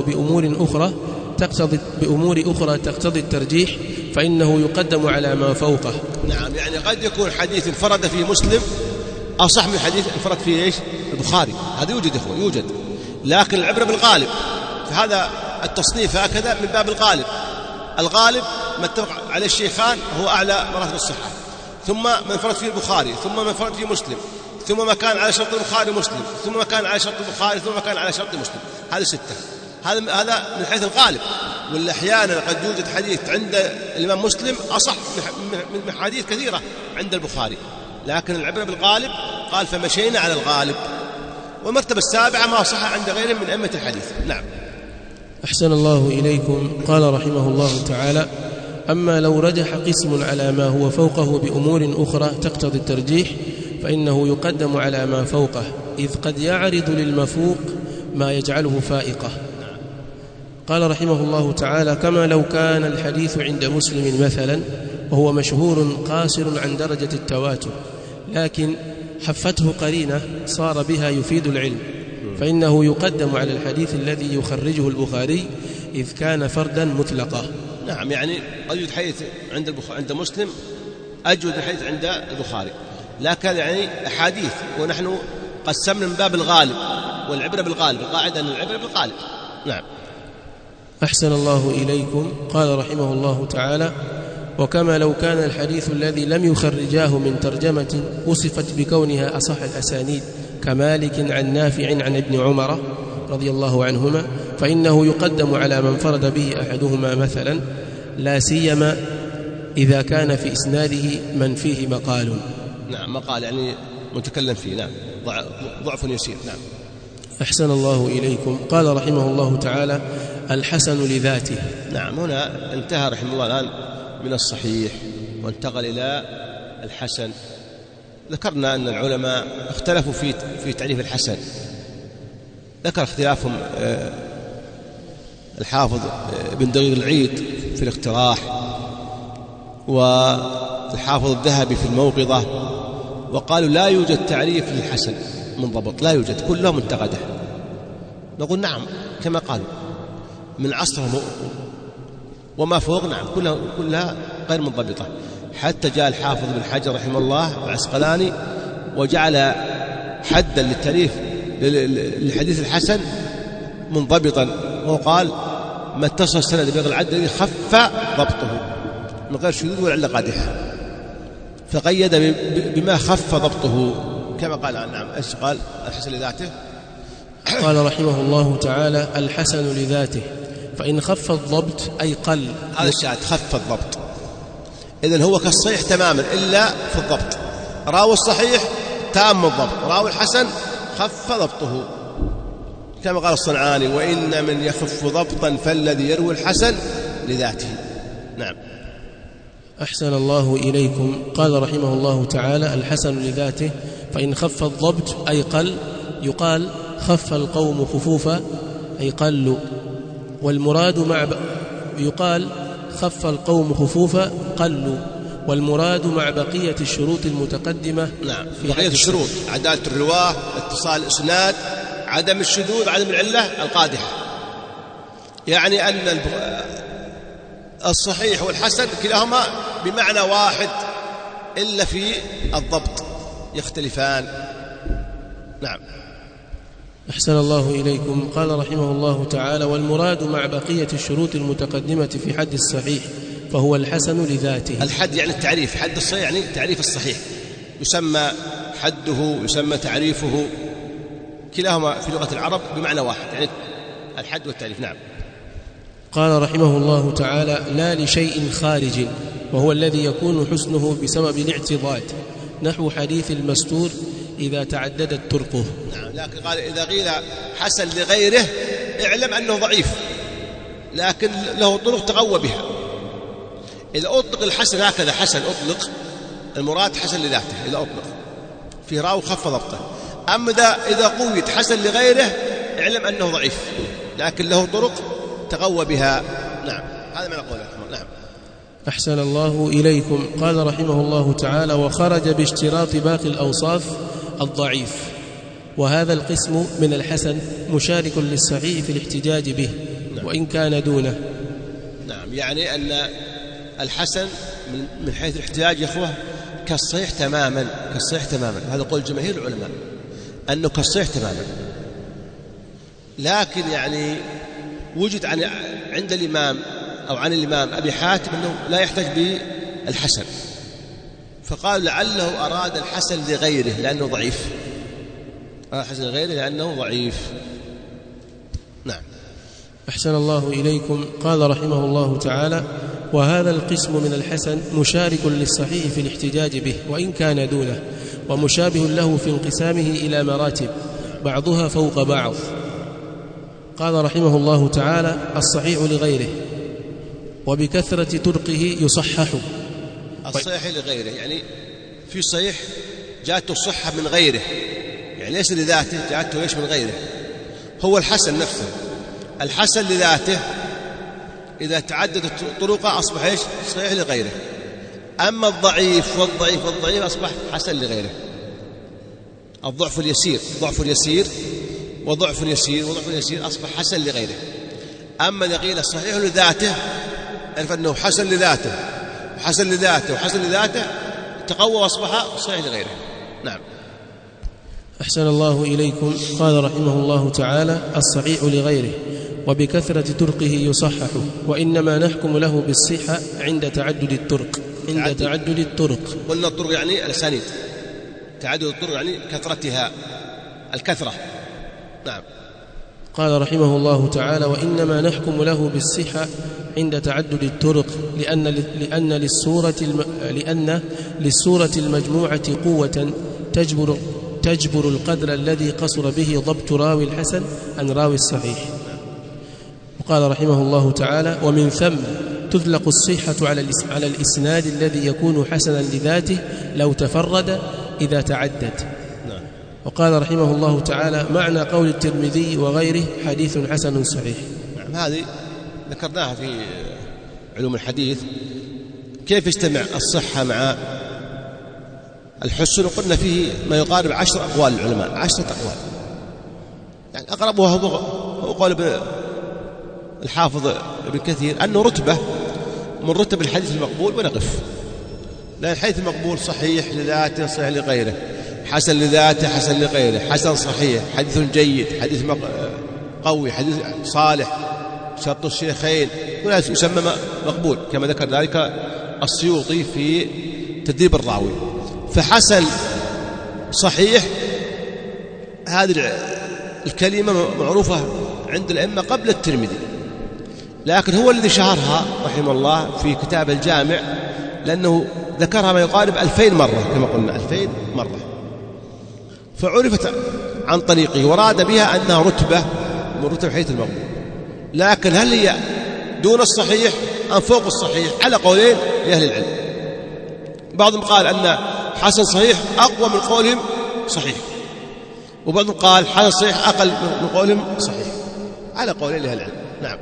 بأمور أخرى تقتضي الترجيح فإنه يقدم على ما فوقه. نعم. يعني قد يكون حديث انفرد فيه مسلم أصح من حديث انفرد فيه البخاري، هذا يوجد إخوة، يوجد، لكن العبرة بالغالب، فهذا التصنيف هكذا من باب الغالب. الغالب ما اتفق عليه الشيخان هو أعلى مراتب الصحة، ثم ما انفرد فيه البخاري، ثم ما انفرد فيه مسلم، ثم ما كان على شرط البخاري مسلم، ثم ما كان على شرط البخاري، ثم ما كان على شرط مسلم. هذا 6. هذا من حيث الغالب. ولا أحيانا قد يوجد حديث عند الإمام مسلم أصح من حديث كثيرة عند البخاري، لكن العبرة بالغالب. قال: فمشينا على الغالب. والمرتبة السابعة ما صح عند غيرهم من أئمة الحديث. نعم. أحسن الله إليكم. قال رحمه الله تعالى: أما لو رجح قسم على ما هو فوقه بأمور أخرى تقتضي الترجيح فإنه يقدم على ما فوقه، إذ قد يعرض للمفوق ما يجعله فائقة. قال رحمه الله تعالى: كما لو كان الحديث عند مسلم مثلا وهو مشهور قاصر عن درجة التواتر، لكن حفته قرينة صار بها يفيد العلم، فإنه يقدم على الحديث الذي يخرجه البخاري إذ كان فردا مطلقا. نعم، يعني أجود حديث عند مسلم أجود الحديث عند البخاري، لكن يعني أحاديث، ونحن قسمنا من باب الغالب والعبرة بالغالب، القاعدة أن العبرة بالغالب. نعم. أحسن الله إليكم. قال رحمه الله تعالى: وكما لو كان الحديث الذي لم يخرجاه من ترجمة وصفت بكونها أصح الأسانيد كمالك عن نافع عن ابن عمر رضي الله عنهما، فإنه يقدم على من فرد به أحدهما مثلا، لا سيما إذا كان في إسناده من فيه مقال. نعم، مقال يعني متكلم فيه. نعم، ضعف يسير. نعم. أحسن الله إليكم. قال رحمه الله تعالى: الحسن لذاته. نعم، هنا انتهى رحمه الله الآن من الصحيح وانتقل إلى الحسن. ذكرنا أن العلماء اختلفوا في تعريف الحسن، ذكر اختلافهم الحافظ بن دقيق العيد في الاقتراح، والحافظ الذهبي في الموقظة، وقالوا لا يوجد تعريف للحسن منضبط، لا يوجد، كلهم انتقده. نقول نعم كما قالوا من عصرهم وما فوق، نعم كلها غير منضبطة، حتى جاء الحافظ بن حجر رحمه الله العسقلاني وجعل حدا للتعريف للحديث الحسن منضبطا، وقال ما اتصل السند بغير العدل الذي خف ضبطه من غير شذوذ ولا علة قادحة، فقيد بما خف ضبطه كما قال. نعم، ايش قال؟ الحسن لذاته. قال رحمه الله تعالى: الحسن لذاته، فإن خف الضبط أي قل. هذا الشاهد، خف الضبط، إذن هو كالصحيح تماما إلا في الضبط. راوي الصحيح تام الضبط، راوي الحسن خف ضبطه، كما قال الصنعاني: وإن من يخف ضبطا فالذي يروي الحسن لذاته. نعم. أحسن الله إليكم. قال رحمه الله تعالى: الحسن لذاته، فإن خف الضبط أي قل، يقال خف القوم خفوفا أي قلوا، والمراد يقال خف القوم خفوفا قلوا، والمراد مع بقية الشروط المتقدمة. نعم، بقية الشروط: عدالة الرواة، اتصال الإسناد، عدم الشذوذ، عدم العلة القادحة. يعني أن الصحيح والحسن كلاهما بمعنى واحد إلا في الضبط يختلفان. نعم. أحسن الله إليكم. قال رحمه الله تعالى: والمراد مع بقية الشروط المتقدمة في حد الصحيح فهو الحسن لذاته. الحد يعني التعريف، حد الصحيح يعني تعريف الصحيح، يسمى حده يسمى تعريفه، كلاهما في لغة العرب بمعنى واحد، يعني الحد والتعريف. نعم. قال رحمه الله تعالى: لا لشيء خارج، وهو الذي يكون حسنه بسبب الاعتضاد، نحو حديث المستور إذا تعددت طرقه. نعم، لكن قال إذا قيل حسن لغيره اعلم أنه ضعيف، لكن له طرق تقوى بها. إذا أطلق الحسن هكذا حسن أطلق، المراد حسن لذاته إذا أطلق، في راو خف ضبطه. أما إذا قويت حسن لغيره اعلم أنه ضعيف، لكن له طرق تقوى بها. نعم، هذا ما نقوله. نعم. أحسن الله إليكم. قال رحمه الله تعالى: وخرج باشتراط باقي الأوصاف الضعيف، وهذا القسم من الحسن مشارك للصحيح في الاحتجاج به. نعم. وإن كان دونه. نعم، يعني أن الحسن من حيث الاحتجاج يا أخوة كالصحيح تماما، كالصحيح تماما، هذا قول جماهير العلماء أنه كالصحيح تماما، لكن يعني وجد عند الإمام أو عن الإمام أبي حاتم أنه لا يحتاج بالحسن، فقال لعله أراد الحسن لغيره لأنه ضعيف، الحسن لغيره لأنه ضعيف. نعم. أحسن الله إليكم. قال رحمه الله تعالى: وهذا القسم من الحسن مشارك للصحيح في الاحتجاج به وإن كان دونه، ومشابه له في انقسامه إلى مراتب بعضها فوق بعض. قال رحمه الله تعالى: الصحيح لغيره وبكثرة طرقه يصحح. الصحيح لغيره يعني في صحيح جاءته الصحة من غيره، يعني ليس لذاته، جاءته ليش من غيره. هو الحسن نفسه، الحسن لذاته إذا تعددت طرقه أصبح إيش؟ صحيح لغيره. أما الضعيف والضعيف أصبح حسن لغيره. الضعف اليسير وضعف يسير وضعف يسير أصبح حسن لغيره. أما إذا قيل الصحيح لذاته عرف أنه حسن لذاته وحسن لذاته وحسن لذاته تقوى وأصبح صحيح لغيره. نعم. أحسن الله إليكم. قال رحمه الله تعالى: الصحيح لغيره وبكثرة طرقه يصحح، وإنما نحكم له بالصحة عند تعدد الطرق. عند تعدد الطرق. قلنا الطرق يعني الأسانيد، تعدد الطرق يعني كثرتها، الكثرة. نعم. قال رحمه الله تعالى: وإنما نحكم له بالصحة عند تعدد الطرق، لأن للسورة المجموعة قوة تجبر القدر الذي قصر به ضبط راوي الحسن عن راوي الصحيح. وقال رحمه الله تعالى: ومن ثم تطلق الصحة على الإسناد الذي يكون حسنا لذاته لو تفرد إذا تعدد. وقال رحمه الله تعالى: معنى قول الترمذي وغيره حديث حسن صحيح. نعم. هذه ذكرناها في علوم الحديث، كيف يجتمع الصحة مع الحسن. وقلنا فيه ما يقارب 10 أقوال العلماء، 10 أقوال، يعني أقربها هو قول الحافظ ابن كثير أنه رتبة من رتب الحديث المقبول ونقف. لأن الحديث المقبول صحيح لذاته صحيح لغيره، حسن لذاته حسن لغيره، حسن صحيح، حديث جيد، حديث قوي، حديث صالح، شرط الشيخين، كلها يسمى مقبول كما ذكر ذلك السيوطي في تدريب الراوي. فحسن صحيح هذه الكلمة معروفة عند الأئمة قبل الترمذي، لكن هو الذي شهرها رحمه الله في كتاب الجامع، لأنه ذكرها ما يقارب 2000 مرة كما قلنا، 2000 مرة، فعرفت عن طريقه وراد بها أنها رتبة من رتب الحديث المقبول. لكن هل هي دون الصحيح أم فوق الصحيح؟ على قولين لأهل العلم. بعضهم قال أن حسن صحيح أقوى من قولهم صحيح، وبعضهم قال حسن صحيح أقل من قولهم صحيح، على قولين لأهل العلم. نعم.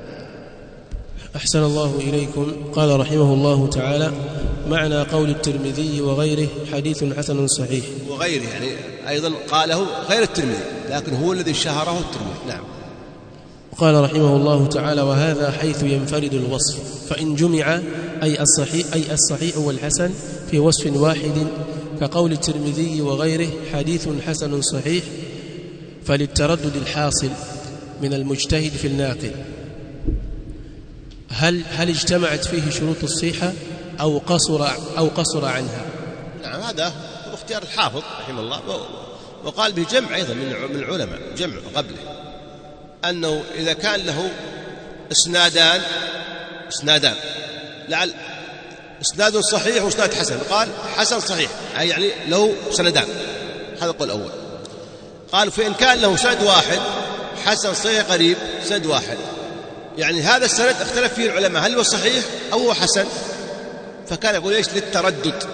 أحسن الله إليكم. قال رحمه الله تعالى: معنى قول الترمذي وغيره حديث حسن صحيح. وغيره يعني أيضا قاله غير الترمذي، لكن هو الذي شهره الترمذي. نعم. وقال رحمه الله تعالى: وهذا حيث ينفرد الوصف، فإن جمع أي الصحيح والحسن في وصف واحد كقول الترمذي وغيره حديث حسن صحيح، فللتردد الحاصل من المجتهد في الناقل هل اجتمعت فيه شروط الصحة أو قصر عنها. نعم. هذا هو اختيار الحافظ رحمه الله، وقال به جمع أيضا من العلماء، جمع قبله، أنه إذا كان له اسنادان لعل اسناد صحيح واسناد حسن، قال حسن صحيح أي يعني له سندان، هذا القول الأول. قال فإن كان له سند واحد حسن صحيح قريب سند واحد، يعني هذا السند اختلف فيه العلماء هل هو صحيح أو هو حسن، فكان يقول ايش؟ للتردد.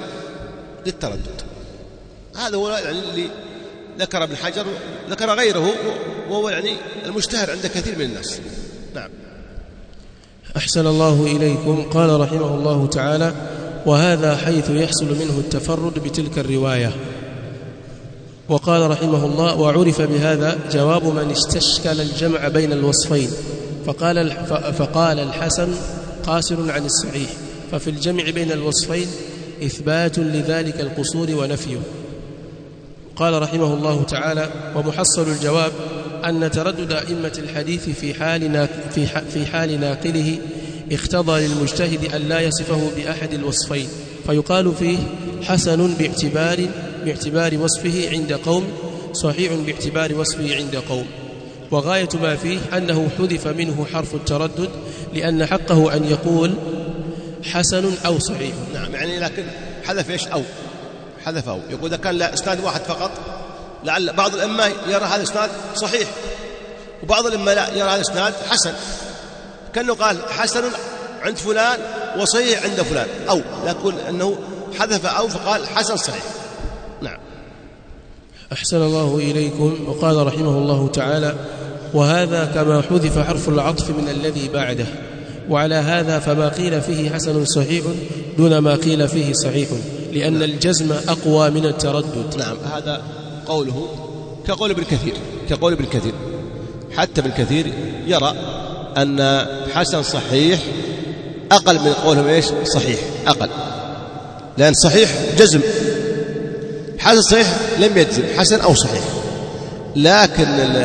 هذا هو يعني اللي ذكر ابن حجر، ذكر غيره، وهو يعني المشتهر عند كثير من الناس. نعم. أحسن الله إليكم. قال رحمه الله تعالى: وهذا حيث يحصل منه التفرد بتلك الرواية. وقال رحمه الله: وعرف بهذا جواب من استشكل الجمع بين الوصفين، فقال الحسن قاصر عن الصحيح، ففي الجمع بين الوصفين إثبات لذلك القصور ونفيه. قال رحمه الله تعالى: ومحصل الجواب أن تردد أئمة الحديث في حال ناقله اقتضى للمجتهد أن لا يصفه بأحد الوصفين، فيقال فيه حسن باعتبار وصفه عند قوم، صحيح باعتبار وصفه عند قوم. وغاية ما فيه أنه حذف منه حرف التردد، لأن حقه أن يقول حسن أو صحيح. نعم. يعني لكن حذف إيش؟ أو حذف أو، يقول إذا كان لا إسناد واحد فقط، لعل بعض الأئمة يرى هذا الإسناد صحيح، وبعض الأئمة لا يرى هذا الإسناد حسن، كأنه قال حسن عند فلان وصحيح عند فلان، أو لكن أنه حذف أو فقال حسن صحيح. نعم. أحسن الله إليكم. وقال رحمه الله تعالى: وهذا كما حذف حرف العطف من الذي بعده، وعلى هذا فما قيل فيه حسن صحيح دون ما قيل فيه صحيح، لأن الجزم أقوى من التردد. نعم. هذا قوله كقول ابن كثير حتى ابن كثير يرى أن حسن صحيح أقل من قولهم إيش صحيح، أقل، لأن صحيح جزم، حسن صحيح لم يجزم، حسن أو صحيح. لكن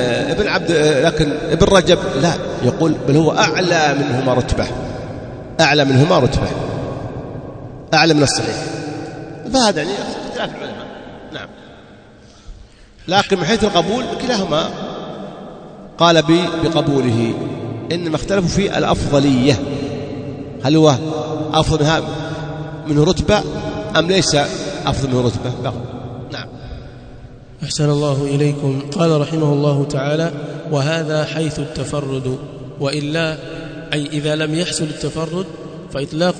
ابن رجب لا، يقول بل هو أعلى منهما رتبة، أعلى منهما رتبة، أعلى من الصحيح. فهذا يعني اختلاف العلماء. نعم. لكن من حيث القبول كلاهما قال بقبوله، إنما اختلفوا في الأفضلية، هل هو أفضل منه رتبة أم ليس أفضل منه رتبة. نعم. أحسن الله إليكم. قال رحمه الله تعالى: وهذا حيث التفرد، وإلا أي إذا لم يحصل التفرد فإطلاق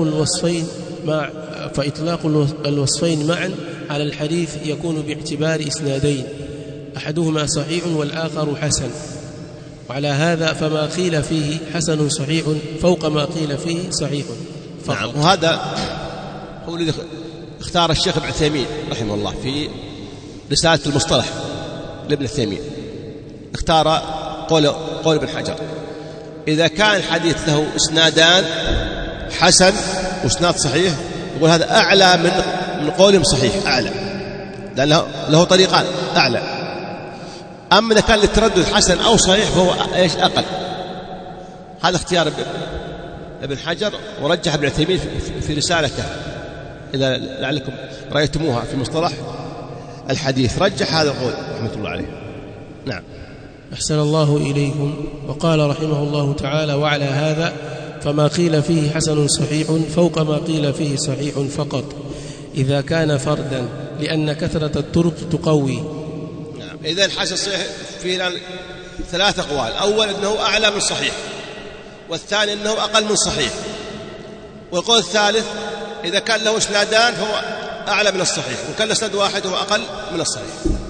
الوصفين معا على الحديث يكون باعتبار إسنادين، أحدهما صحيح والآخر حسن. وعلى هذا فما قيل فيه حسن صحيح فوق ما قيل فيه صحيح فقط. نعم. وهذا هو الذي اختار الشيخ ابن عثيمين رحمه الله في رسالة المصطلح لابن عثيمين، اختار قول ابن حجر: إذا كان الحديث له اسنادان حسن واسناد صحيح، يقول هذا أعلى من قولهم صحيح، أعلى، لأن له طريقان أعلى. أما إذا كان للتردد حسن أو صحيح فهو إيش أقل. هذا اختيار ابن حجر، ورجح ابن عثيمين في رسالته، إذا لعلكم رأيتموها في مصطلح الحديث، رجح هذا القول رحمة الله عليه. نعم. أحسن الله إليكم. وقال رحمه الله تعالى: وعلى هذا فما قيل فيه حسن صحيح فوق ما قيل فيه صحيح فقط إذا كان فردا، لأن كثرة الطرق تقوي. نعم. إذا الحسن صحيح في ثلاث أقوال: أول أنه أعلى من صحيح، والثاني أنه أقل من صحيح، والقول الثالث إذا كان له اسنادان فهو أعلى من الصحيح، وكان له اسناد واحد هو أقل من الصحيح.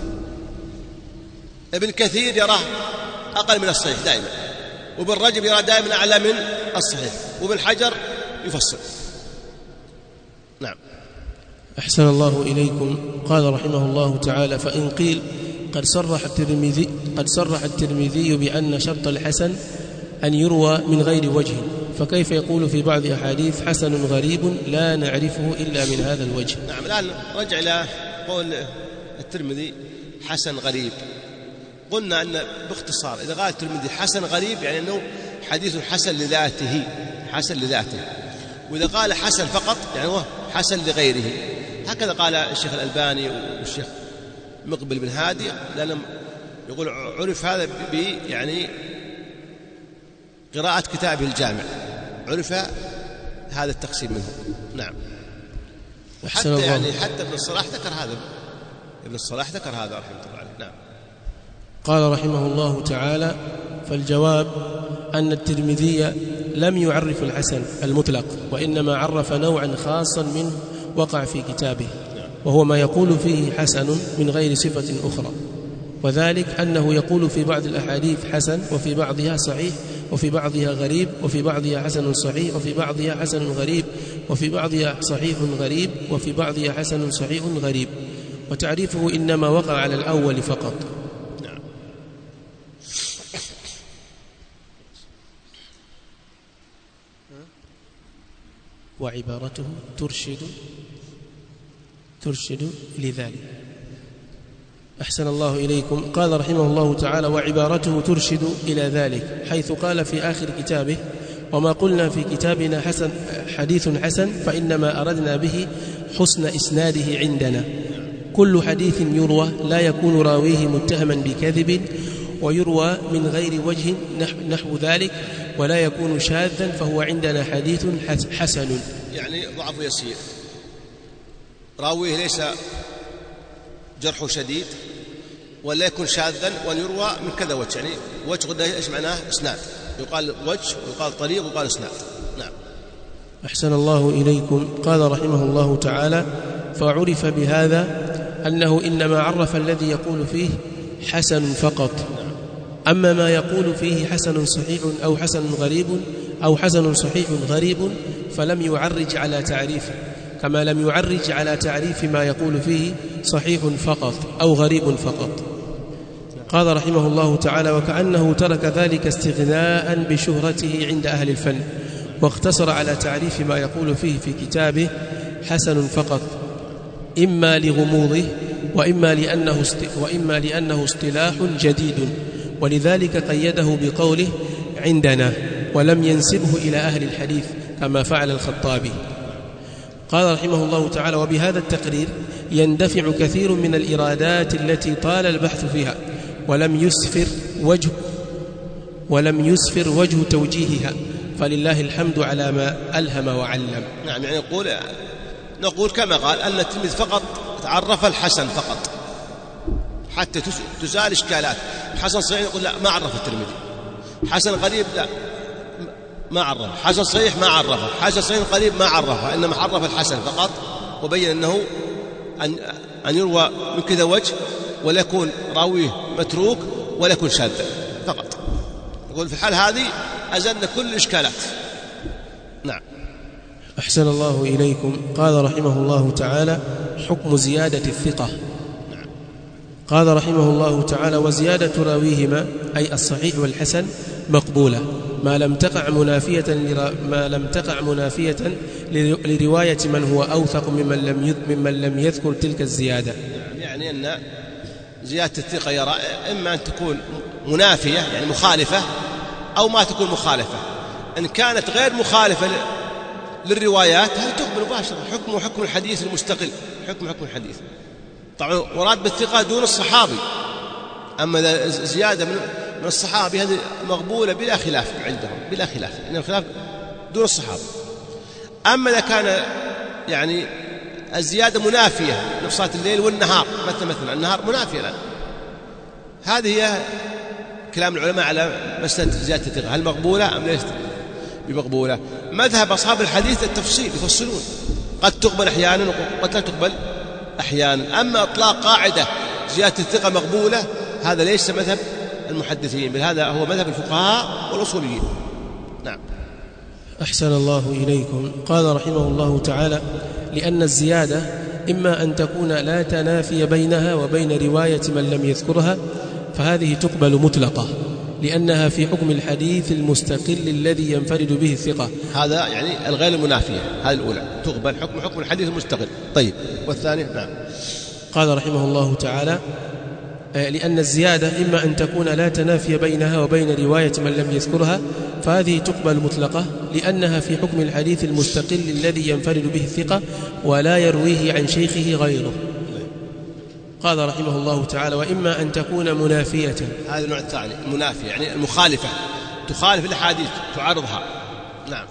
ابن كثير يراه أقل من الصحيح دائما، وابن رجب يراه دائما أعلى من الصحيح، وابن حجر يفصل. نعم. أحسن الله إليكم. قال رحمه الله تعالى: فإن قيل قد صرح الترمذي بأن شرط الحسن أن يروى من غير وجه، فكيف يقول في بعض أحاديث حسن غريب لا نعرفه إلا من هذا الوجه؟ نعم. الآن رجع إلى قول الترمذي حسن غريب. قلنا أن باختصار إذا قال الترمذي حسن غريب يعني أنه حديث حسن لذاته، حسن لذاته. وإذا قال حسن فقط يعني هو حسن لغيره. هكذا قال الشيخ الألباني والشيخ مقبل بن هادي، لأنهم يقول عرف هذا يعني قراءة كتابه الجامع، عرف هذا التقسيم منه. نعم. وحتى يعني حتى ابن الصلاح ذكر هذا، ابن الصلاح ذكر هذا رحمه الله عليه. نعم. قال رحمه الله تعالى: فالجواب أن الترمذي لم يعرف الحسن المطلق، وإنما عرف نوعا خاصا منه وقع في كتابه، وهو ما يقول فيه حسن من غير صفة أخرى، وذلك أنه يقول في بعض الأحاديث حسن، وفي بعضها صحيح، وفي بعضها غريب، وفي بعضها حسن صحيح، وفي بعضها حسن غريب، وفي بعضها صحيح غريب، وفي بعضها حسن صحيح غريب، وتعريفه إنما وقع على الأول فقط. وعبارته ترشد لذلك. أحسن الله إليكم. قال رحمه الله تعالى: وعبارته ترشد إلى ذلك، حيث قال في آخر كتابه: وما قلنا في كتابنا حديث حسن فإنما أردنا به حسن إسناده عندنا. كل حديث يروى لا يكون راويه متهما بكذب، ويروى من غير وجه نحو ذلك، ولا يكون شاذا، فهو عندنا حديث حسن. يعني ضعف يسير، راويه ليس جرح شديد، ولا يكون شاذا، وأن يروى من كذا وجه. يعني وجه قد ايش معناه؟ اسناد، يقال وجه ويقال طريق ويقال اسناد. نعم. أحسن الله إليكم. قال رحمه الله تعالى: فعرف بهذا أنه إنما عرف الذي يقول فيه حسن فقط. أما ما يقول فيه حسن صحيح أو حسن غريب أو حسن صحيح غريب فلم يعرج على تعريفه، كما لم يعرج على تعريف ما يقول فيه صحيح فقط أو غريب فقط. قال رحمه الله تعالى: وكأنه ترك ذلك استغناء بشهرته عند أهل الفن، واقتصر على تعريف ما يقول فيه في كتابه حسن فقط، إما لغموضه وإما لأنه اصطلاح جديد، ولذلك قيده بقوله عندنا، ولم ينسبه إلى أهل الحديث كما فعل الخطابي. قال رحمه الله تعالى: وبهذا التقرير يندفع كثير من الإرادات التي طال البحث فيها ولم يسفر وجه توجيهها، فلله الحمد على ما ألهم وعلم. نعم، يعني نقول كما قال أن التلميذ فقط تعرف الحسن فقط حتى تزال إشكالات. حسن صحيح يقول لا ما عرف الترمذي، حسن غريب لا ما عرفه، حسن صحيح ما عرفه، حسن صحيح قريب ما عرفه، إنما عرف الحسن فقط، وبين أنه أن يروى من كذا وجه ولا يكون راويه متروك ولا يكون شاذا فقط. يقول في الحال هذه أزلنا كل الإشكالات. نعم. أحسن الله إليكم. قال رحمه الله تعالى: حكم زيادة الثقة. قال رحمه الله تعالى: وزيادة راويهما أي الصحيح والحسن مقبولة ما لم تقع منافية لرواية من هو أوثق ممن لم يذكر تلك الزيادة. يعني أن زيادة الثقة يرى إما أن تكون منافية يعني مخالفة أو ما تكون مخالفة. إن كانت غير مخالفة للروايات هذه تقبل مباشرة، حكم الحديث المستقل، حكم الحديث. طبعا وراد بالثقة دون الصحابي، أما زيادة من الصحابي هذه مقبولة بلا خلاف عندهم، بلا خلاف، إن الخلاف دون الصحابة. أما إذا كان يعني الزيادة منافية لصلاة الليل والنهار، مثلا النهار منافية لنا، هذه هي كلام العلماء على مسألة زيادة الثقة، هل مقبولة أم ليست بمقبولة. مذهب أصحاب الحديث التفصيل، يفصلون، قد تقبل أحيانا وقد لا تقبل أحيانا. أما إطلاق قاعدة زيادة الثقة مقبولة هذا ليس مذهب المحدثين، بل هذا هو مذهب الفقهاء والأصوليين. نعم. أحسن الله إليكم. قال رحمه الله تعالى: لأن الزيادة إما أن تكون لا تنافي بينها وبين رواية من لم يذكرها، فهذه تقبل مطلقة لأنها في حكم الحديث المستقل الذي ينفرد به الثقة. هذا يعني الغير المنافية، هذه الأولى تقبل حكم الحديث المستقل. طيب، والثانية؟ نعم. قال رحمه الله تعالى: لأن الزيادة إما أن تكون لا تنافي بينها وبين رواية من لم يذكرها، فهذه تقبل مطلقة لأنها في حكم الحديث المستقل الذي ينفرد به الثقة ولا يرويه عن شيخه غيره. قال رحمه الله تعالى: وإما أن تكون منافية. هذا النوع الثاني، المنافية يعني المخالفة، تخالف الأحاديث، تعارضها. نعم.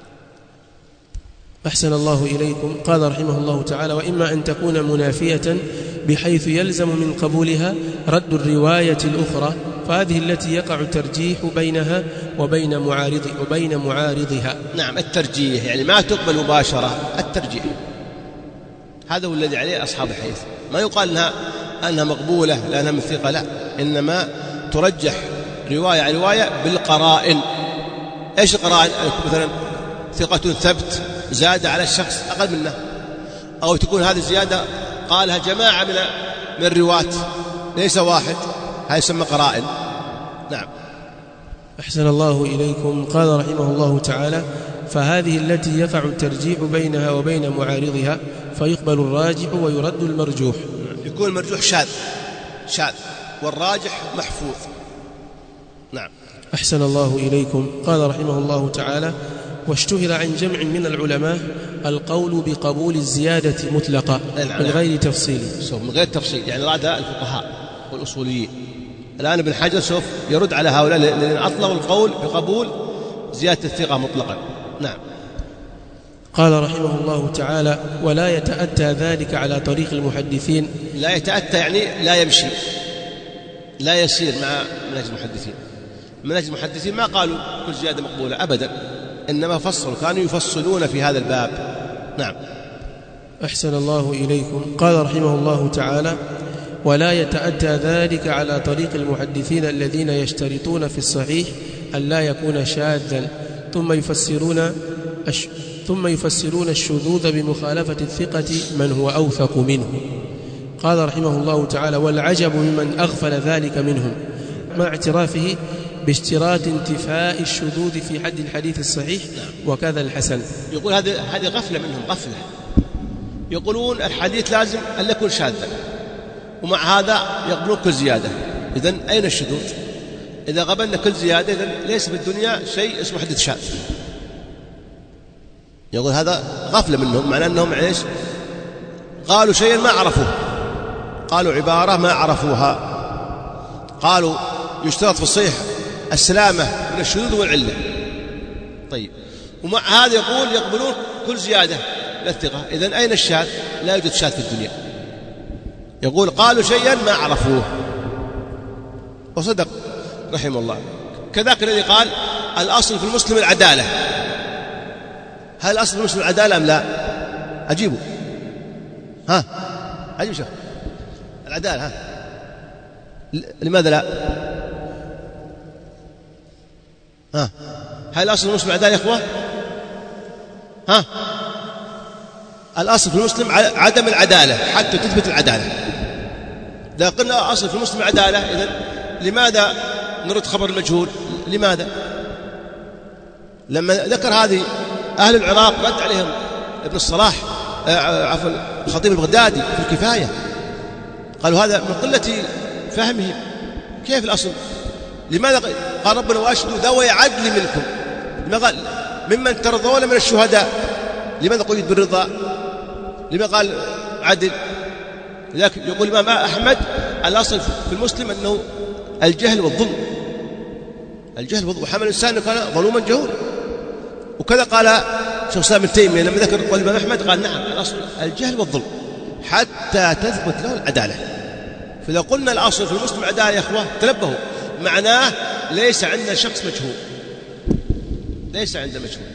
أحسن الله إليكم. قال رحمه الله تعالى: وإما أن تكون منافية بحيث يلزم من قبولها رد الرواية الأخرى، فهذه التي يقع الترجيح بينها وبين معارضها. نعم، الترجيح يعني ما تقبل مباشرة، الترجيح هذا هو الذي عليه أصحاب الحديث. ما يقال أنها مقبولة لأنها من ثقة، لا، إنما ترجح رواية عن رواية بالقرائن. إيش القرائن؟ مثلا ثقة ثبت زاد على الشخص أقل منه، أو تكون هذه الزيادة قالها جماعة من الرواة ليس واحد، هذا يسمى قرائن. نعم. أحسن الله إليكم. قال رحمه الله تعالى: فهذه التي يقع الترجيح بينها وبين معارضها، فيقبل الراجح ويرد المرجوح. يكون المرجوح شاذ والراجح محفوظ. نعم. أحسن الله إليكم. قال رحمه الله تعالى: واشتهر عن جمع من العلماء القول بقبول الزيادة مطلقة من غير تفصيل. من غير تفصيل يعني راد الفقهاء والأصوليين. الآن ابن حجر سوف يرد على هؤلاء الذين أطلقوا القول بقبول زيادة الثقة مطلقا. نعم. قال رحمه الله تعالى: ولا يتأتى ذلك على طريق المحدثين. لا يتأتى يعني لا يمشي، لا يسير مع منهج المحدثين. منهج المحدثين ما قالوا كل زيادة مقبولة أبدا، إنما فصلوا، كانوا يفصلون في هذا الباب. نعم. أحسن الله إليكم. قال رحمه الله تعالى: ولا يتأتى ذلك على طريق المحدثين الذين يشترطون في الصحيح أن لا يكون شاذا، ثم يفسرون الشذوذ بمخالفة الثقة من هو أوثق منه. قال رحمه الله تعالى: والعجب ممن أغفل ذلك منهم مع اعترافه باشتراط انتفاء الشذوذ في حد الحديث الصحيح وكذا الحسن. يقول هذه غفلة منهم، غفلة. يقولون الحديث لازم أن يكون شاذا، ومع هذا يقبلون كل زيادة. إذن أين الشذوذ؟ إذا قبلنا كل زيادة إذن ليس في الدنيا شيء اسمه حديث شاذ. يقول هذا غفلة منهم، معناه أنهم إيش؟ قالوا شيئا ما عرفوه، قالوا عبارة ما عرفوها. قالوا يشترط في الصحيح السلامة من الشذوذ والعلة. طيب، ومع هذا يقول يقبلون كل زيادة للثقة. إذن أين الشاذ؟ لا يوجد شاذ في الدنيا. يقول قالوا شيئا ما عرفوه، وصدق رحمه الله. كذاك الذي قال الأصل في المسلم العدالة. هل الأصل في المسلم العدالة أم لا؟ أجيبوا، أجيب شيخ العدالة، لماذا لا؟ هل الأصل في المسلم العدالة يا إخوة؟ الأصل في المسلم عدم العدالة حتى تثبت العدالة. إذا قلنا أصل في المسلم العدالة، إذن لماذا نرد خبر المجهول؟ لماذا؟ لما ذكر هذه أهل العراق رد عليهم ابن الصلاح، عفوا الخطيب البغدادي في الكفاية، قالوا هذا من قلة فهمهم. كيف الأصل؟ لماذا قال ربنا وأشهدوا ذوي عدل منكم؟ لما قال ممن ترضون من الشهداء؟ لماذا قيد بالرضا؟ لما قال عدل؟ لذلك يقول الإمام أحمد الأصل في المسلم أنه الجهل والظلم، الجهل والظلم، وحمل الإنسان كان ظلوما جهولا. وكذا قال شيخ الإسلام ابن تيمية لما ذكر قول الإمام أحمد قال نعم الأصل الجهل والظلم حتى تثبت له العدالة. فإذا قلنا الأصل في المسلم العدالة يا أخوة تنبهوا، معناه ليس عندنا شخص مجهول، ليس عندنا مجهول.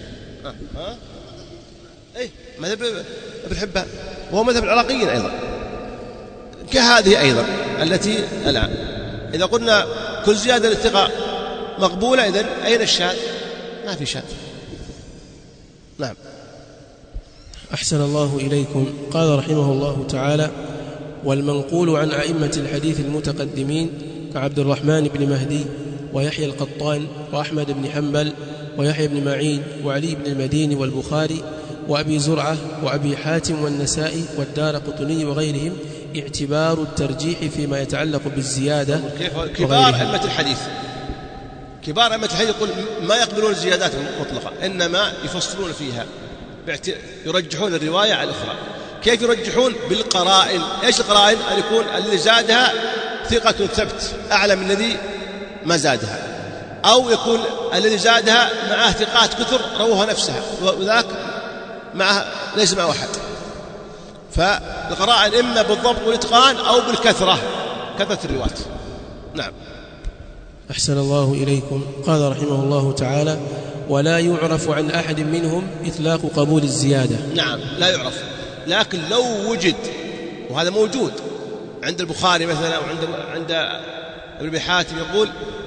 مذهب ابن حبان وهو مذهب العراقيين أيضا، كهذه أيضا التي الآن إذا قلنا كل زيادة للثقة مقبولة، إذن أين الشاذ؟ ما في شاذ. نعم. أحسن الله إليكم. قال رحمه الله تعالى: والمنقول عن أئمة الحديث المتقدمين كعبد الرحمن بن مهدي ويحيى القطان وأحمد بن حنبل ويحيى بن معين وعلي بن المديني والبخاري وأبي زرعة وأبي حاتم والنسائي والدارقطني وغيرهم اعتبار الترجيح فيما يتعلق بالزيادة. كبار أئمة الحديث، كبار أئمة الحديث يقول ما يقبلون الزيادات المطلقة، إنما يفصلون فيها، يرجحون الرواية على الأخرى. كيف يرجحون؟ بالقرائن. إيش القرائن؟ أن يكون الذي زادها ثقة ثبت أعلى من الذي ما زادها، أو يكون الذي زادها معه ثقات كثر روها نفسها وذاك معه ليس معه أحد. فالقرائن إما بالضبط والإتقان أو بالكثرة، كثرة الروايات. نعم. أحسن الله إليكم. قال رحمه الله تعالى: ولا يعرف عن أحد منهم إطلاق قبول الزيادة. نعم لا يعرف، لكن لو وجد، وهذا موجود عند البخاري مثلا أو عند ابن أبي حاتم، يقول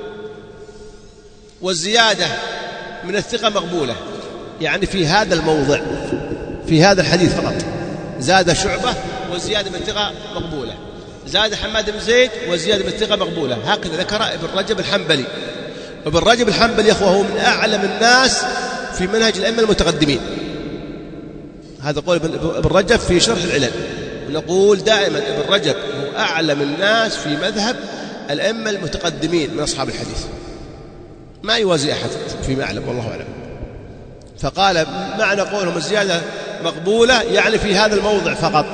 والزيادة من الثقة مقبولة، يعني في هذا الموضع في هذا الحديث فقط زاد شعبة والزيادة من الثقة مقبولة، زاد حماد بن زيد والزيادة من الثقة مقبولة. هكذا ذكر ابن رجب الحنبلي. وابن رجب الحنبلي يا أخوة هو من أعلم الناس في منهج الأئمة المتقدمين. هذا قول ابن رجب في شرح العلل، ونقول دائما ابن رجب هو أعلم الناس في مذهب الأئمة المتقدمين من أصحاب الحديث، ما يوازي أحد فيما أعلم والله أعلم. فقال معنى قولهم الزيادة مقبولة يعني في هذا الموضع فقط.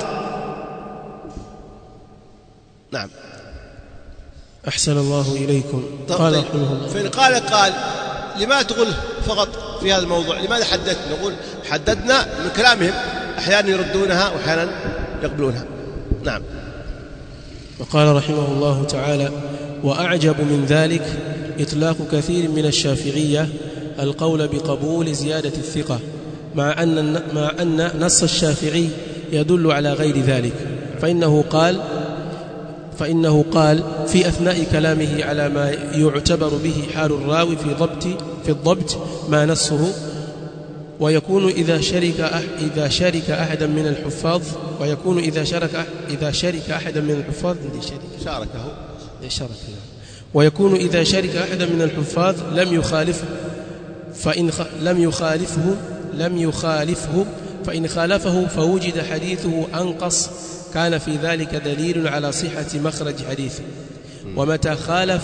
نعم. أحسن الله إليكم. قال رحمه الله: فإن قال لما تقول فقط في هذا الموضوع؟ لماذا حددت؟ نقول حددنا من كلامهم، أحيانا يردونها وأحيانا يقبلونها. نعم. وقال رحمه الله تعالى: وأعجب من ذلك إطلاق كثير من الشافعية القول بقبول زيادة الثقة، مع أن نص الشافعي يدل على غير ذلك، فإنه قال في أثناء كلامه على ما يعتبر به حال الراوي في الضبط ما نصه، ويكون إذا شرك أحدا من الحفاظ ويكون إذا شرك أحدا من الحفاظ لم يخالفه فإن خالفه فوجد حديثه أنقص كان في ذلك دليل على صحة مخرج حديثه. ومتى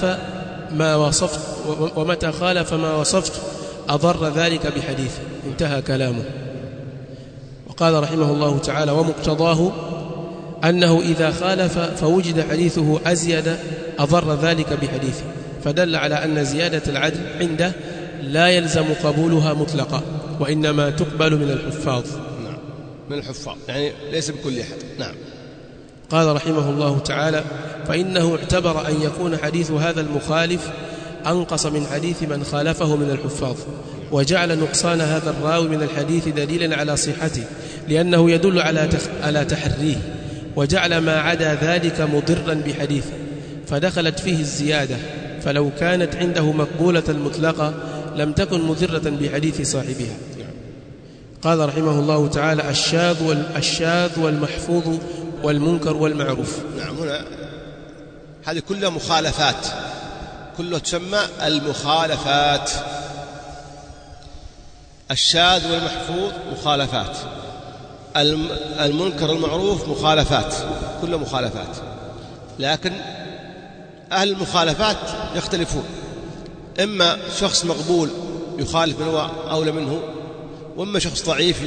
خالف ما وصفت أضر ذلك بحديثه. انتهى كلامه. وقال رحمه الله تعالى: ومقتضاه أنه إذا خالف فوجد حديثه أزيد أضر ذلك بحديثه، فدل على أن زيادة العدل عنده لا يلزم قبولها مطلقا، وإنما تقبل من الحفاظ. نعم، من الحفاظ، يعني ليس بكل أحد. نعم. قال رحمه الله تعالى: فإنه اعتبر أن يكون حديث هذا المخالف أنقص من حديث من خالفه من الحفاظ، وجعل نقصان هذا الراوي من الحديث دليلا على صحته، لأنه يدل على تحريه، وجعل ما عدا ذلك مضرا بحديثه، فدخلت فيه الزيادة، فلو كانت عنده مقبولة مطلقة لم تكن مضرة بحديث صاحبها. قال رحمه الله تعالى: الشاذ والمحفوظ والمنكر والمعروف. نعم، هنا هذه كلها مخالفات، كلها تسمى المخالفات. الشاذ والمحفوظ مخالفات، المنكر والمعروف مخالفات، كلها مخالفات. لكن أهل المخالفات يختلفون، إما شخص مقبول يخالف من هو أولى منه، وإما شخص ضعيف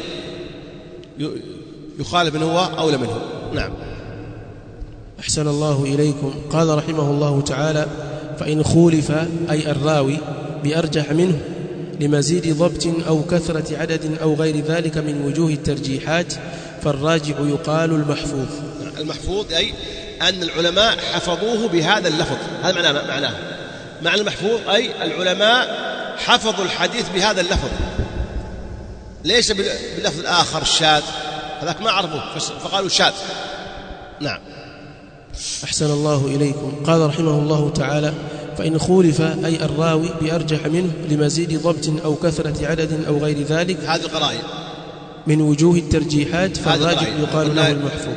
يخالف من هو أولى منه. نعم. أحسن الله إليكم. قال رحمه الله تعالى: فإن خولف أي الراوي بأرجح منه لمزيد ضبط أو كثرة عدد أو غير ذلك من وجوه الترجيحات فالراجح يقال المحفوظ. المحفوظ أي أن العلماء حفظوه بهذا اللفظ، هذا معناه. معنى المحفوظ أي العلماء حفظوا الحديث بهذا اللفظ، ليس باللفظ الآخر الشاذ، هذاك ما عرفوه فقالوا شاذ. نعم. أحسن الله إليكم. قال رحمه الله تعالى: فإن خولف أي الراوي بأرجح منه لمزيد ضبط أو كثرة عدد أو غير ذلك، هذه القرائن من وجوه الترجيحات فالراجح يقال له المحفوظ.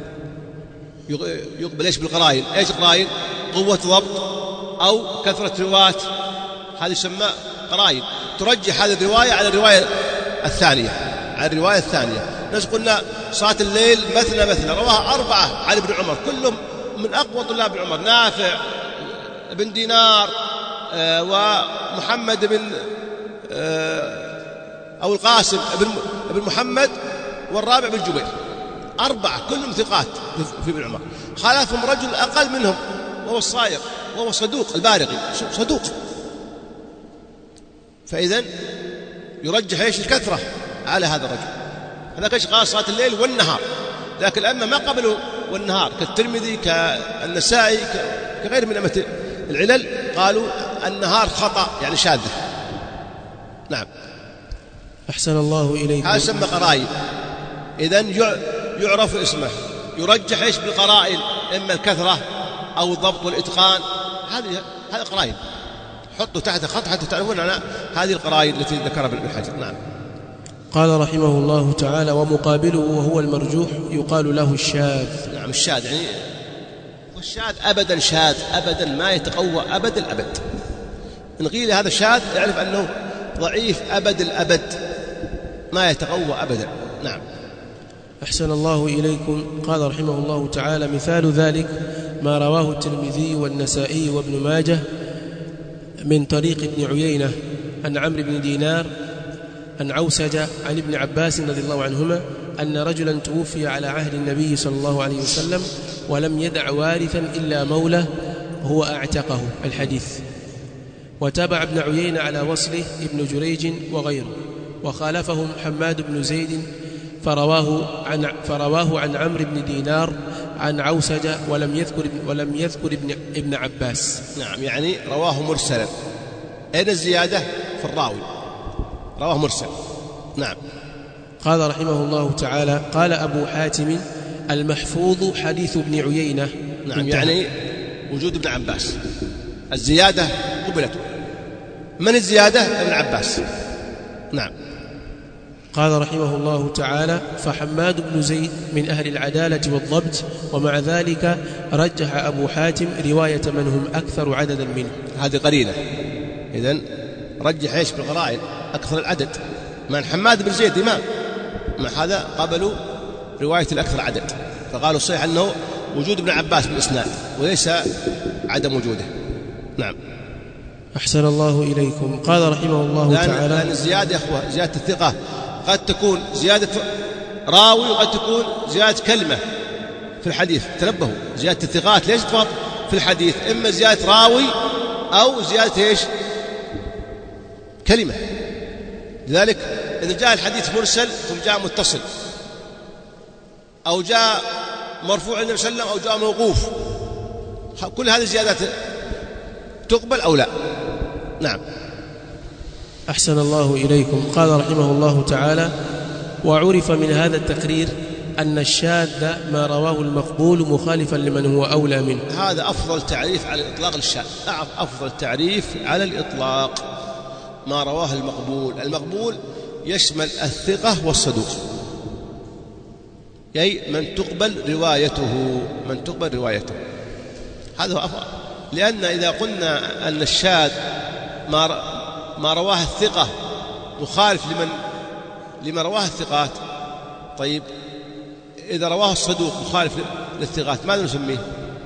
يقبل ايش بالقرائن؟ ايش القرائن؟ قوة ضبط أو كثرة رواة، هذه يسمى قرائن ترجح هذه الرواية على الرواية الثانية. ناس قلنا صلاة الليل مثنى رواها 4 عن ابن عمر، كلهم من أقوى طلاب ابن عمر، نافع بن دينار ومحمد بن أو القاسم بن محمد، والرابع بن جبير، 4 كلهم ثقات في ابن عمر. خالفهم رجل أقل منهم وهو الصائغ وهو صدوق البارقي، صدوق. فإذن يرجح ايش؟ الكثرة على هذا الرجل. هذا كيش قال صلاة الليل والنهار، لكن الأئمة ما قبلوا والنهار، كالترمذي كالنسائي كغير من أئمة العلل قالوا النهار خطأ، يعني شاذة. نعم. أحسن الله إليكم. هذا سمى قرائن. إذن يعرف اسمه، يرجح ايش؟ بالقرائن، إما الكثرة أو الضبط والإتقان. هذه قرائن، حطوا تحت خط حتى تعرفون على هذه القرائن التي ذكرها ابن حجر. نعم. قال رحمه الله تعالى: ومقابله وهو المرجوح يقال له الشاذ. نعم، الشاذ يعني والشاذ أبدا شاذ، أبدا ما يتقوى أبد الأبد. إن قيل هذا الشاذ يعرف أنه ضعيف أبد الأبد، ما يتقوى أبدا. نعم. أحسن الله إليكم. قال رحمه الله تعالى: مثال ذلك ما رواه الترمذي والنسائي وابن ماجه من طريق ابن عيينة عن عمرو بن دينار عن عوسج عن ابن عباس رضي الله عنهما أن رجلا توفي على عهد النبي صلى الله عليه وسلم ولم يدع وارثا إلا مولى هو أعتقه، الحديث. وتابع ابن عيينة على وصله ابن جريج وغيره، وخالفهم حماد بن زيد فرواه عن عمرو بن دينار عن عوسج ولم يذكر ابن عباس. نعم، يعني رواه مرسلا. أين الزيادة؟ في الراوي، رواه مرسل. نعم. قال رحمه الله تعالى: قال أبو حاتم: المحفوظ حديث ابن عيينة. نعم، يعني وجود ابن عباس، الزيادة قبلته. من الزيادة؟ ابن عباس. نعم. قال رحمه الله تعالى: فحماد بن زيد من أهل العدالة والضبط، ومع ذلك رجح أبو حاتم رواية من هم أكثر عددا منه. هذه قرينة، إذن رجح إيش بالقرائن؟ أكثر العدد. من حماد بن زيد إمام، مع هذا قبلوا رواية الأكثر عدد، فقالوا الصحيح أنه وجود ابن عباس بالإسناد وليس عدم وجوده. نعم. أحسن الله إليكم. قال رحمه الله تعالى: لأن الزيادة يا أخوة، زيادة الثقة قد تكون زيادة راوي وقد تكون زيادة كلمة في الحديث. تنبهوا، زيادة الثقات ليست فقط في الحديث، إما زيادة راوي أو زيادة إيش؟ كلمة. لذلك إذا جاء الحديث مرسل ثم جاء متصل، أو جاء مرفوع النبي صلى الله عليه وسلم، أو جاء موقوف، كل هذه الزيادات تقبل أو لا. نعم. أحسن الله إليكم. قال رحمه الله تعالى: وعرف من هذا التقرير أن الشاذ ما رواه المقبول مخالفا لمن هو أولى منه. هذا أفضل تعريف على الإطلاق للشاذ، أفضل تعريف على الإطلاق ما رواه المقبول. المقبول يشمل الثقة والصدوق، أي من تقبل روايته، هذا هو أفضل. لأن إذا قلنا أن الشاذ ما رواه الثقة مخالف لما رواه الثقات، طيب إذا رواه الصدوق مخالف للثقات ماذا نسميه؟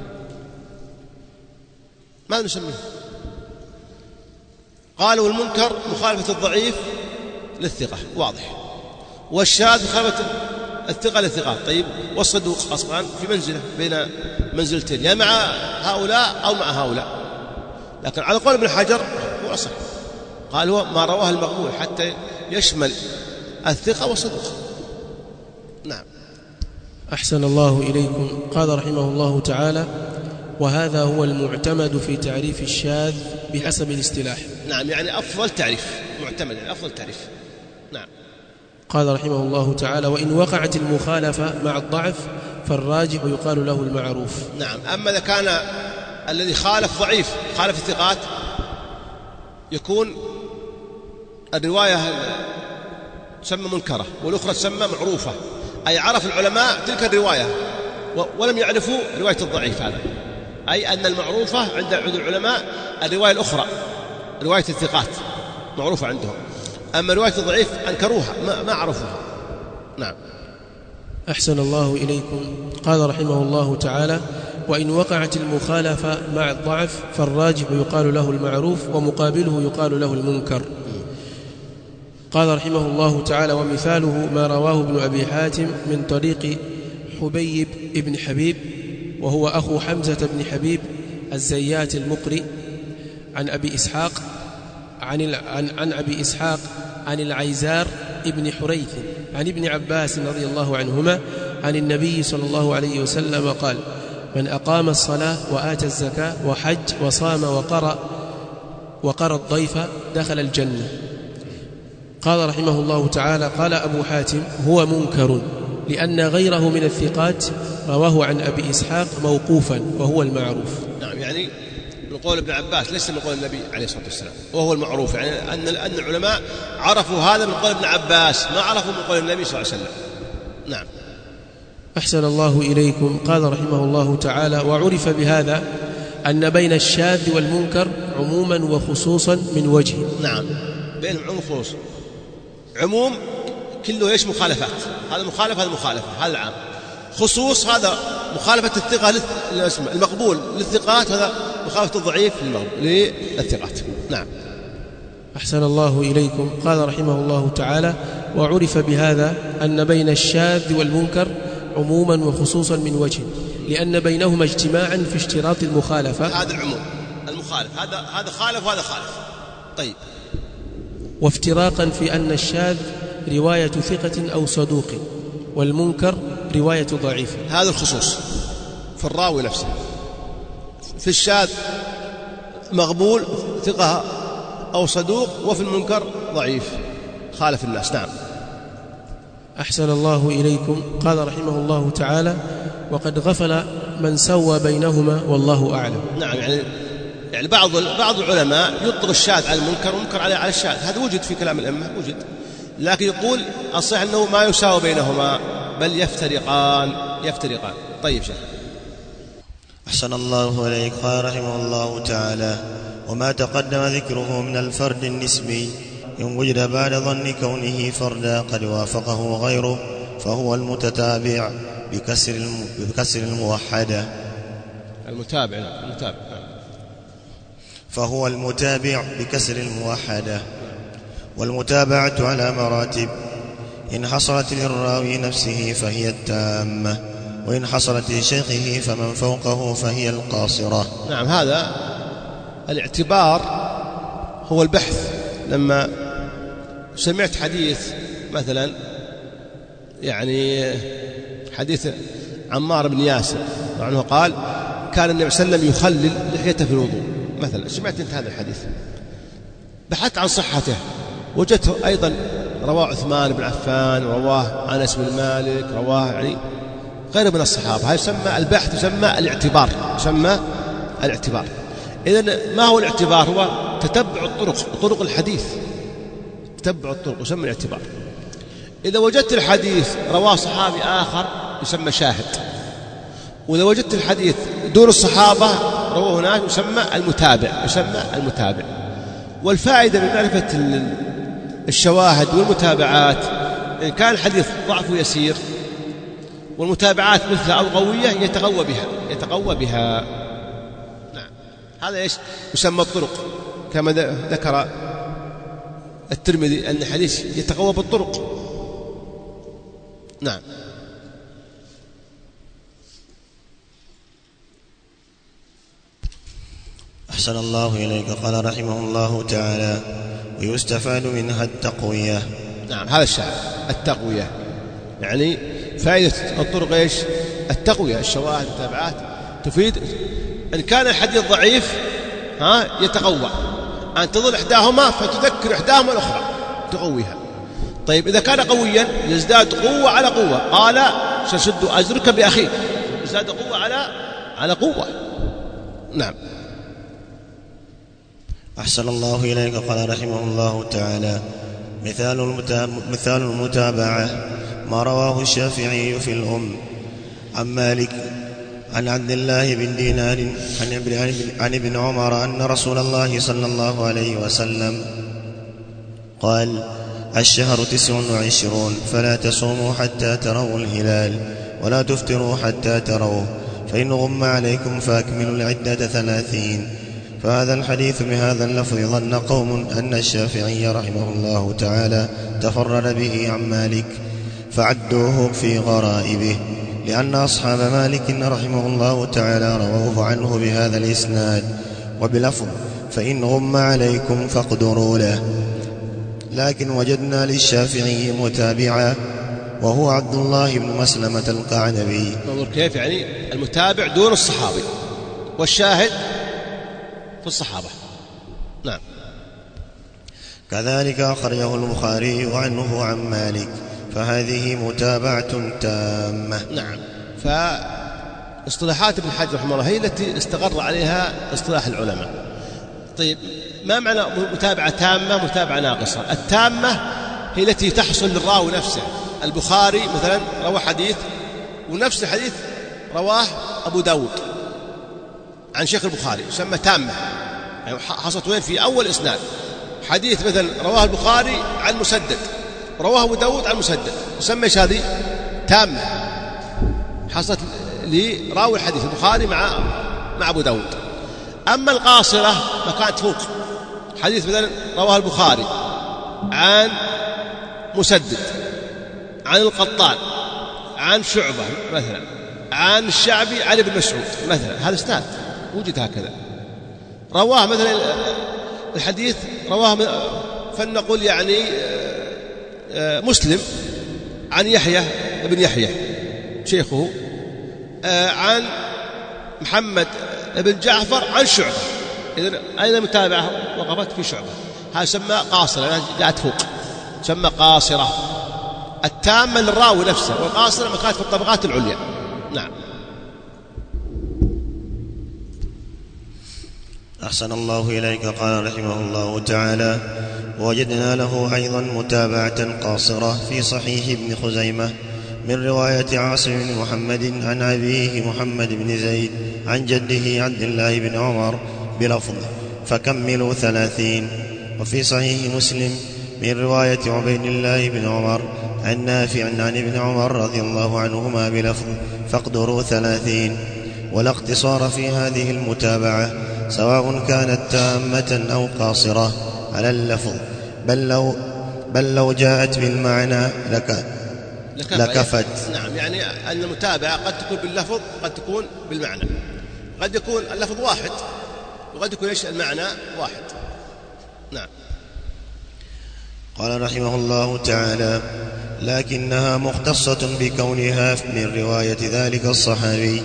قالوا المنكر مخالفة الضعيف للثقة، واضح، والشاذ مخالفة الثقة للثقات. طيب والصدوق أصلا في منزلة بين منزلتين، يا مع هؤلاء أو مع هؤلاء. لكن على قول ابن حجر هو أصح، قال هو ما رواه المقبول حتى يشمل الثقة والصدوق. نعم. أحسن الله إليكم. قال رحمه الله تعالى: وهذا هو المعتمد في تعريف الشاذ بحسب الاصطلاح. نعم، يعني أفضل تعريف، معتمد يعني أفضل تعريف. نعم. قال رحمه الله تعالى: وإن وقعت المخالفة مع الضعف فالراجح يقال له المعروف. نعم. أما إذا كان الذي خالف ضعيف، خالف الثقات، يكون الرواية تسمى منكرة والأخرى تسمى معروفة، أي عرف العلماء تلك الرواية ولم يعرفوا رواية الضعيف هذا، أي أن المعروفة عند العلماء الرواية الأخرى، رواية الثقات معروفة عندهم، أما رواية الضعيف أنكروها ما عرفوها. نعم. أحسن الله إليكم. قال رحمه الله تعالى: وإن وقعت المخالفة مع الضعف فالراجح يقال له المعروف ومقابله يقال له المنكر. قال رحمه الله تعالى: ومثاله ما رواه ابن أبي حاتم من طريق حبيب ابن حبيب، وهو أخو حمزة بن حبيب الزيات المقري، عن أبي إسحاق عن أبي إسحاق عن العيزار ابن حريث عن ابن عباس رضي الله عنهما عن النبي صلى الله عليه وسلم قال: من أقام الصلاة وآتى الزكاة وحج وصام وقرى الضيف دخل الجنة. قال رحمه الله تعالى: قال أبو حاتم: هو منكر لأن غيره من الثقات رواه عن أبي إسحاق موقوفا وهو المعروف. نعم، يعني من قول ابن عباس ليس من قول النبي عليه الصلاة والسلام، وهو المعروف، يعني أن العلماء عرفوا هذا من قول ابن عباس، ما عرفوا من قول النبي صلى الله عليه وسلم. نعم. أحسن الله إليكم. قال رحمه الله تعالى: وعرف بهذا أن بين الشاذ والمنكر عموما وخصوصا من وجه. نعم، بينهم عموم وخصوص. عموم كله ايش؟ مخالفات، هذا مخالفة هذا مخالفة، هذا العام. خصوص هذا مخالفة الثقة المقبول للثقات، هذا مخالفة الضعيف للثقات. نعم. أحسن الله إليكم. قال رحمه الله تعالى: وعرف بهذا أن بين الشاذ والمنكر عموما وخصوصا من وجه، لأن بينهما اجتماعا في اشتراط المخالفة. هذا العموم المخالف، هذا خالف وهذا خالف. طيب. وافتراقا في أن الشاذ رواية ثقة أو صدوق، والمنكر رواية ضعيف. هذا الخصوص في الراوي نفسه. في الشاذ مقبول ثقة أو صدوق، وفي المنكر ضعيف خالف الناس. نعم. أحسن الله إليكم. قال رحمه الله تعالى: وقد غفل من سوى بينهما والله أعلم. نعم، يعني بعض العلماء يطلق الشاذ على المنكر والمنكر على الشاذ، هذا وجد في كلام الأئمة، وجد لكن يقول الصحيح أنه ما يساوي بينهما بل يفترقان. طيب شيخ. أحسن الله إليك. قال رحمه الله تعالى: وما تقدم ذكره من الفرد النسبي إن وجد بعد ظن كونه فردا قد وافقه غيره فهو المتتابع بكسر الموحدة. المتابع. فهو المتابع بكسر الموحدة. والمتابعة على مراتب: إن حصلت للراوي نفسه فهي التامة، وإن حصلت لشيخه فمن فوقه فهي القاصرة. نعم، هذا الاعتبار هو البحث. لما سمعت حديث مثلا، يعني حديث عمار بن ياسر عنه قال: كان النبي صلى الله عليه وسلم يخلل لحيته في الوضوء مثلا. سمعت انت هذا الحديث، بحثت عن صحته، وجدته أيضا رواه عثمان بن عفان، رواه أنس بن مالك، رواه يعني غير من الصحابة. هذا يسمى البحث، يسمى الاعتبار. إذن ما هو الاعتبار؟ هو تتبع طرق الحديث، تتبع الطرق يسمى الاعتبار. إذا وجدت الحديث رواه صحابي آخر يسمى شاهد، وإذا وجدت الحديث دون الصحابة رواه هناك يسمى المتابع. والفائدة من معرفة الشواهد والمتابعات: إن كان الحديث ضعفه يسير والمتابعات مثلها أو قوية يتقوى بها. نعم، هذا إيش يسمى الطرق، كما ذكر الترمذي أن الحديث يتقوى بالطرق. نعم. أحسن الله إليك. قال رحمه الله تعالى: ويستفاد منها التقوية. نعم، هذا الشاهد التقوية، يعني فائدة الطرق إيش؟ التقوية. الشواهد والمتابعات تفيد. إن كان الحديث ضعيف يتقوى، أن تظل إحداهما فتذكر إحداهما الأخرى تقويها. طيب إذا كان قويا يزداد قوة على قوة. قال: سشد أزرك بأخيك، يزداد قوة على قوة. نعم. أحسن الله إليك. قال رحمه الله تعالى: مثال المتابعة ما رواه الشافعي في الأم عن مالك عن عبد الله بن دينار عن ابن عمر أن رسول الله صلى الله عليه وسلم قال: الشهر 29 فلا تصوموا حتى تروا الهلال ولا تفطروا حتى تروه، فإن غم عليكم فأكملوا العدة 30. فهذا الحديث بهذا اللفظ ظن قوم أن الشافعي رحمه الله تعالى تفرد به عن مالك فعدوه في غرائبه، لأن أصحاب مالك رحمه الله تعالى رووه عنه بهذا الإسناد وبلفظ: فإن غم عليكم فاقدروا له. لكن وجدنا للشافعي متابعا وهو عبد الله بن مسلمة القعنبي. انظر كيف، يعني المتابع دون الصحابي والشاهد في الصحابة. نعم. كذلك أخرجه البخاري عنه عن مالك، فهذه متابعة تامة. نعم. فاصطلاحات ابن حجر رحمه الله هي التي استقر عليها اصطلاح العلماء. طيب، ما معنى متابعة تامة متابعة ناقصة؟ التامة هي التي تحصل للراوي نفسه. البخاري مثلا روى حديث ونفس الحديث رواه أبو داود عن شيخ البخاري، يسمى تامة، يعني حصلت وين؟ في أول إسناد. حديث مثلا رواه البخاري عن مسدد، رواه أبو داود عن مسدد، يسمى إيش هذه؟ تامة، حصلت لراوي الحديث البخاري مع أبو داود. أما القاصرة فكانت فوق، حديث مثلا رواه البخاري عن مسدد عن القطان عن شعبة مثلا عن الشعبي عن ابن مسعود مثلا، هذا استاذ وجد هكذا. رواه مثلا الحديث رواه فلنقول يعني مسلم عن يحيى ابن يحيى شيخه عن محمد ابن جعفر عن شعبة. إذن أين المتابعة؟ وقفت في شعبة. هذا سمى قاصرة، جاءت فوق، سمى قاصرة. التامة للراوي نفسه، والقاصرة ما كانت في الطبقات العليا. نعم. أحسن الله إليك. قال رحمه الله تعالى: ووجدنا له أيضا متابعة قاصرة في صحيح ابن خزيمة من رواية عاصم بن محمد عن أبيه محمد بن زيد عن جده عبد الله بن عمر بلفظ فكملوا 30. وفي صحيح مسلم من رواية عبيد الله بن عمر عن نافع عن ابن عمر رضي الله عنهما بلفظ فاقدروا 30. ولا اقتصار في هذه المتابعة سواء كانت تامة أو قاصرة على اللفظ، بل لو جاءت بالمعنى لكفت. نعم، يعني أن المتابعة قد تكون باللفظ قد تكون بالمعنى، قد يكون اللفظ واحد وقد يكون المعنى واحد. نعم. قال رحمه الله تعالى: لكنها مختصة بكونها من رواية ذلك الصحابي.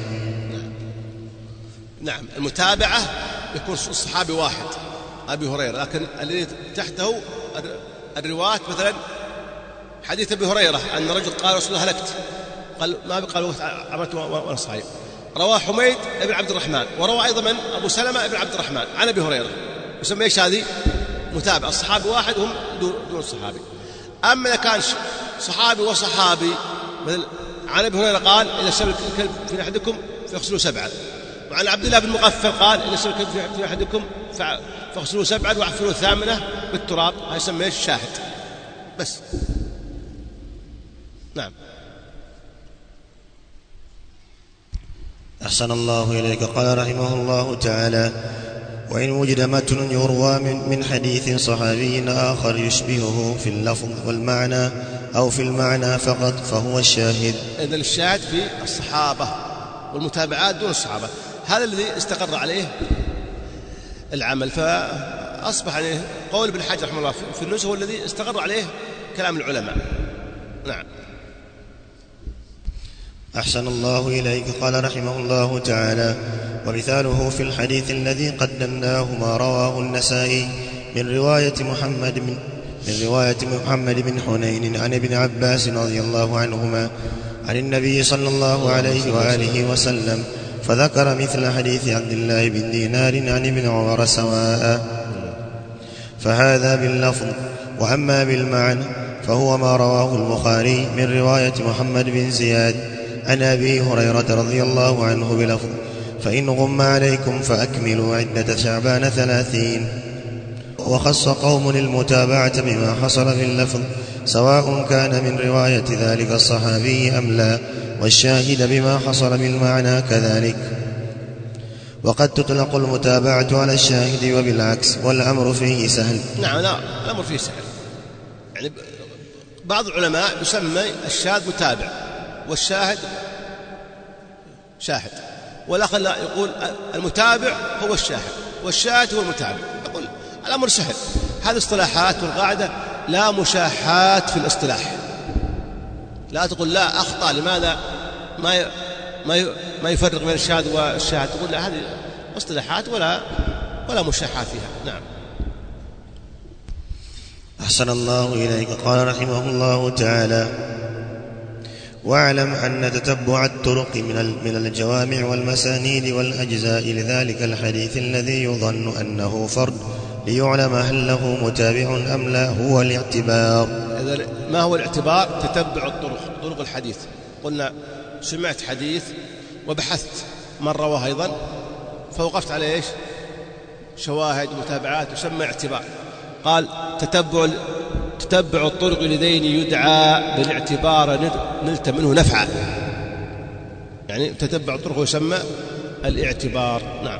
نعم، المتابعة يكون الصحابي واحد أبي هريرة، لكن الذي تحته الرواة مثلا حديث أبي هريرة أن رجل قال رسول الله هلكت، قال ما بقى وقت عملت وأنا صحيح. رواه حميد بن عبد الرحمن، وروى أيضا من أبو سلمة بن عبد الرحمن عن أبي هريرة. يسمى إيش هذه؟ متابعة، الصحابي واحد وهم دون الصحابي. أما إذا كان صحابي وصحابي مثل عن أبي هريرة قال إذا شرب الكلب في أحدكم فاغسلوا 7، وعن عبد الله بن مغفل قال إذا شرب الكلب في أحدكم فاغسلوا 7 واحفروا 8 بالتراب. هذا يسمى إيش؟ شاهد بس. نعم. أحسن الله إليك. قال رحمه الله تعالى: وإن وجد متن يروى من حديث صحابي آخر يشبهه في اللفظ والمعنى أو في المعنى فقط فهو الشاهد. إذن الشاهد في الصحابة والمتابعات دون الصحابة، هذا الذي استقر عليه العمل. فأصبح يعني قول ابن حجر رحمه الله في النزهة هو الذي استقر عليه كلام العلماء. نعم. أحسن الله إليك. قال رحمه الله تعالى: ومثاله في الحديث الذي قدمناه ما رواه النسائي من رواية محمد بن حنين عن ابن عباس رضي الله عنهما عن النبي صلى الله عليه وآله وسلم، فذكر مثل حديث عبد الله بن دينار عن ابن عمر سواء، فهذا باللفظ. وأما بالمعنى فهو ما رواه البخاري من رواية محمد بن زياد عن أبي هريرة رضي الله عنه بلفظ فإن غم عليكم فأكملوا عدة شعبان 30. وخص قوم المتابعة بما حصل في اللفظ سواء كان من رواية ذلك الصحابي أم لا، والشاهد بما حصل بالمعنى كذلك. وقد تطلق المتابعة على الشاهد وبالعكس، والأمر فيه سهل. نعم، لا الأمر فيه سهل. يعني بعض العلماء يسمى الشاهد متابع والشاهد شاهد، والآخر لا، يقول المتابع هو الشاهد والشاهد هو المتابع. يقول الأمر سهل. هذه اصطلاحات، والقاعدة لا مشاحات في الاصطلاح. لا تقول لا أخطأ، لماذا ما يفرق بين الشاهد والشاهد. تقول لا، هذه اصطلاحات ولا مشاحات فيها. نعم. أحسن الله إليك. قال رحمه الله تعالى: واعلم أن تتبع الطرق من الجوامع والمسانيد والأجزاء لذلك الحديث الذي يظن أنه فرد ليعلم هل له متابع أم لا هو الاعتبار. إذن ما هو الاعتبار؟ تتبع طرق الحديث. قلنا سمعت حديث وبحثت من رواه أيضا فوقفت على إيش؟ شواهد ومتابعات، يسمى اعتبار. قال تتبع الطرق لذين يدعى بالاعتبار نلت منه نفعا. يعني تتبع الطرق يسمى الاعتبار. نعم.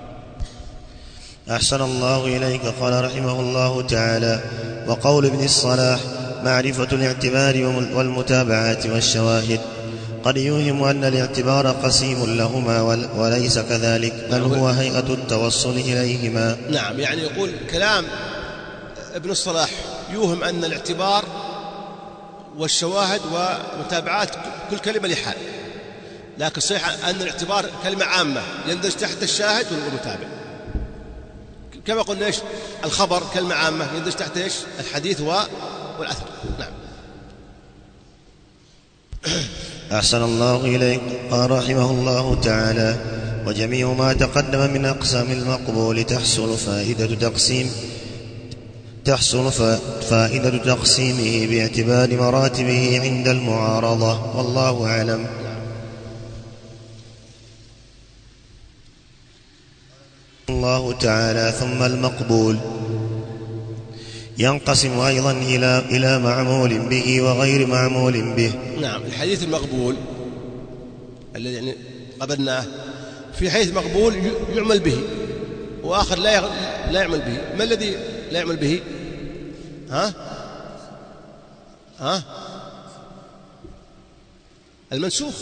أحسن الله إليك. قال رحمه الله تعالى: وقول ابن الصلاح معرفة الاعتبار والمتابعات والشواهد قد يوهم أن الاعتبار قسيم لهما وليس كذلك، بل هو هيئة التوصل إليهما. نعم، يعني يقول كلام ابن الصلاح يوهم أن الاعتبار والشواهد والمتابعات كل كلمة لحال، لكن صحيح أن الاعتبار كلمة عامة يندرج تحت الشاهد والمتابع. كما قلنا إيش؟ الخبر كلمة عامة يندرج تحت إيش؟ الحديث والأثر. نعم. أحسن الله إليك. قال رحمه الله تعالى: وجميع ما تقدم من أقسام المقبول تحصل فائدة تحصل فائدة تقسيمه باعتبار مراتبه عند المعارضة، والله أعلم. الله تعالى: ثم المقبول ينقسم أيضا إلى معمول به وغير معمول به. نعم. الحديث المقبول الذي يعني قبلناه، في حديث مقبول يعمل به وآخر لا يعمل به. ما الذي لا يعمل به؟ المنسوخ.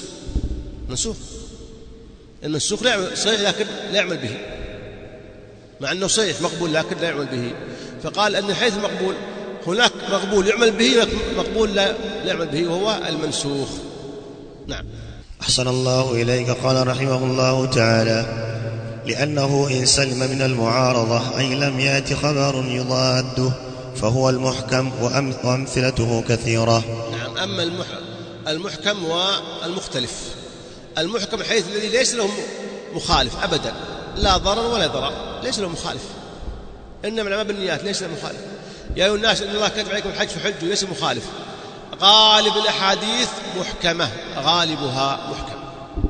المنسوخ صحيح لكن لا يعمل به، مع أنه صحيح مقبول لكن لا يعمل به. فقال أن الحديث المقبول هناك مقبول يعمل به مقبول لا يعمل به، وهو المنسوخ. نعم. أحسن الله إليك. قال رحمه الله تعالى: لأنه إن سلم من المعارضة أي لم يأت خبر يضاده فهو المحكم، وأمثلته كثيرة. نعم. أما المحكم والمختلف. المحكم حيث الذي ليس له مخالف أبدا، لا ضرر ولا ضرر، ليس له مخالف. إنما الأعمال بالنيات، ليس له مخالف. يا أيها الناس إن الله كتب عليكم الحج فحجوا، ليس مخالف. غالب الأحاديث محكمة، غالبها محكم.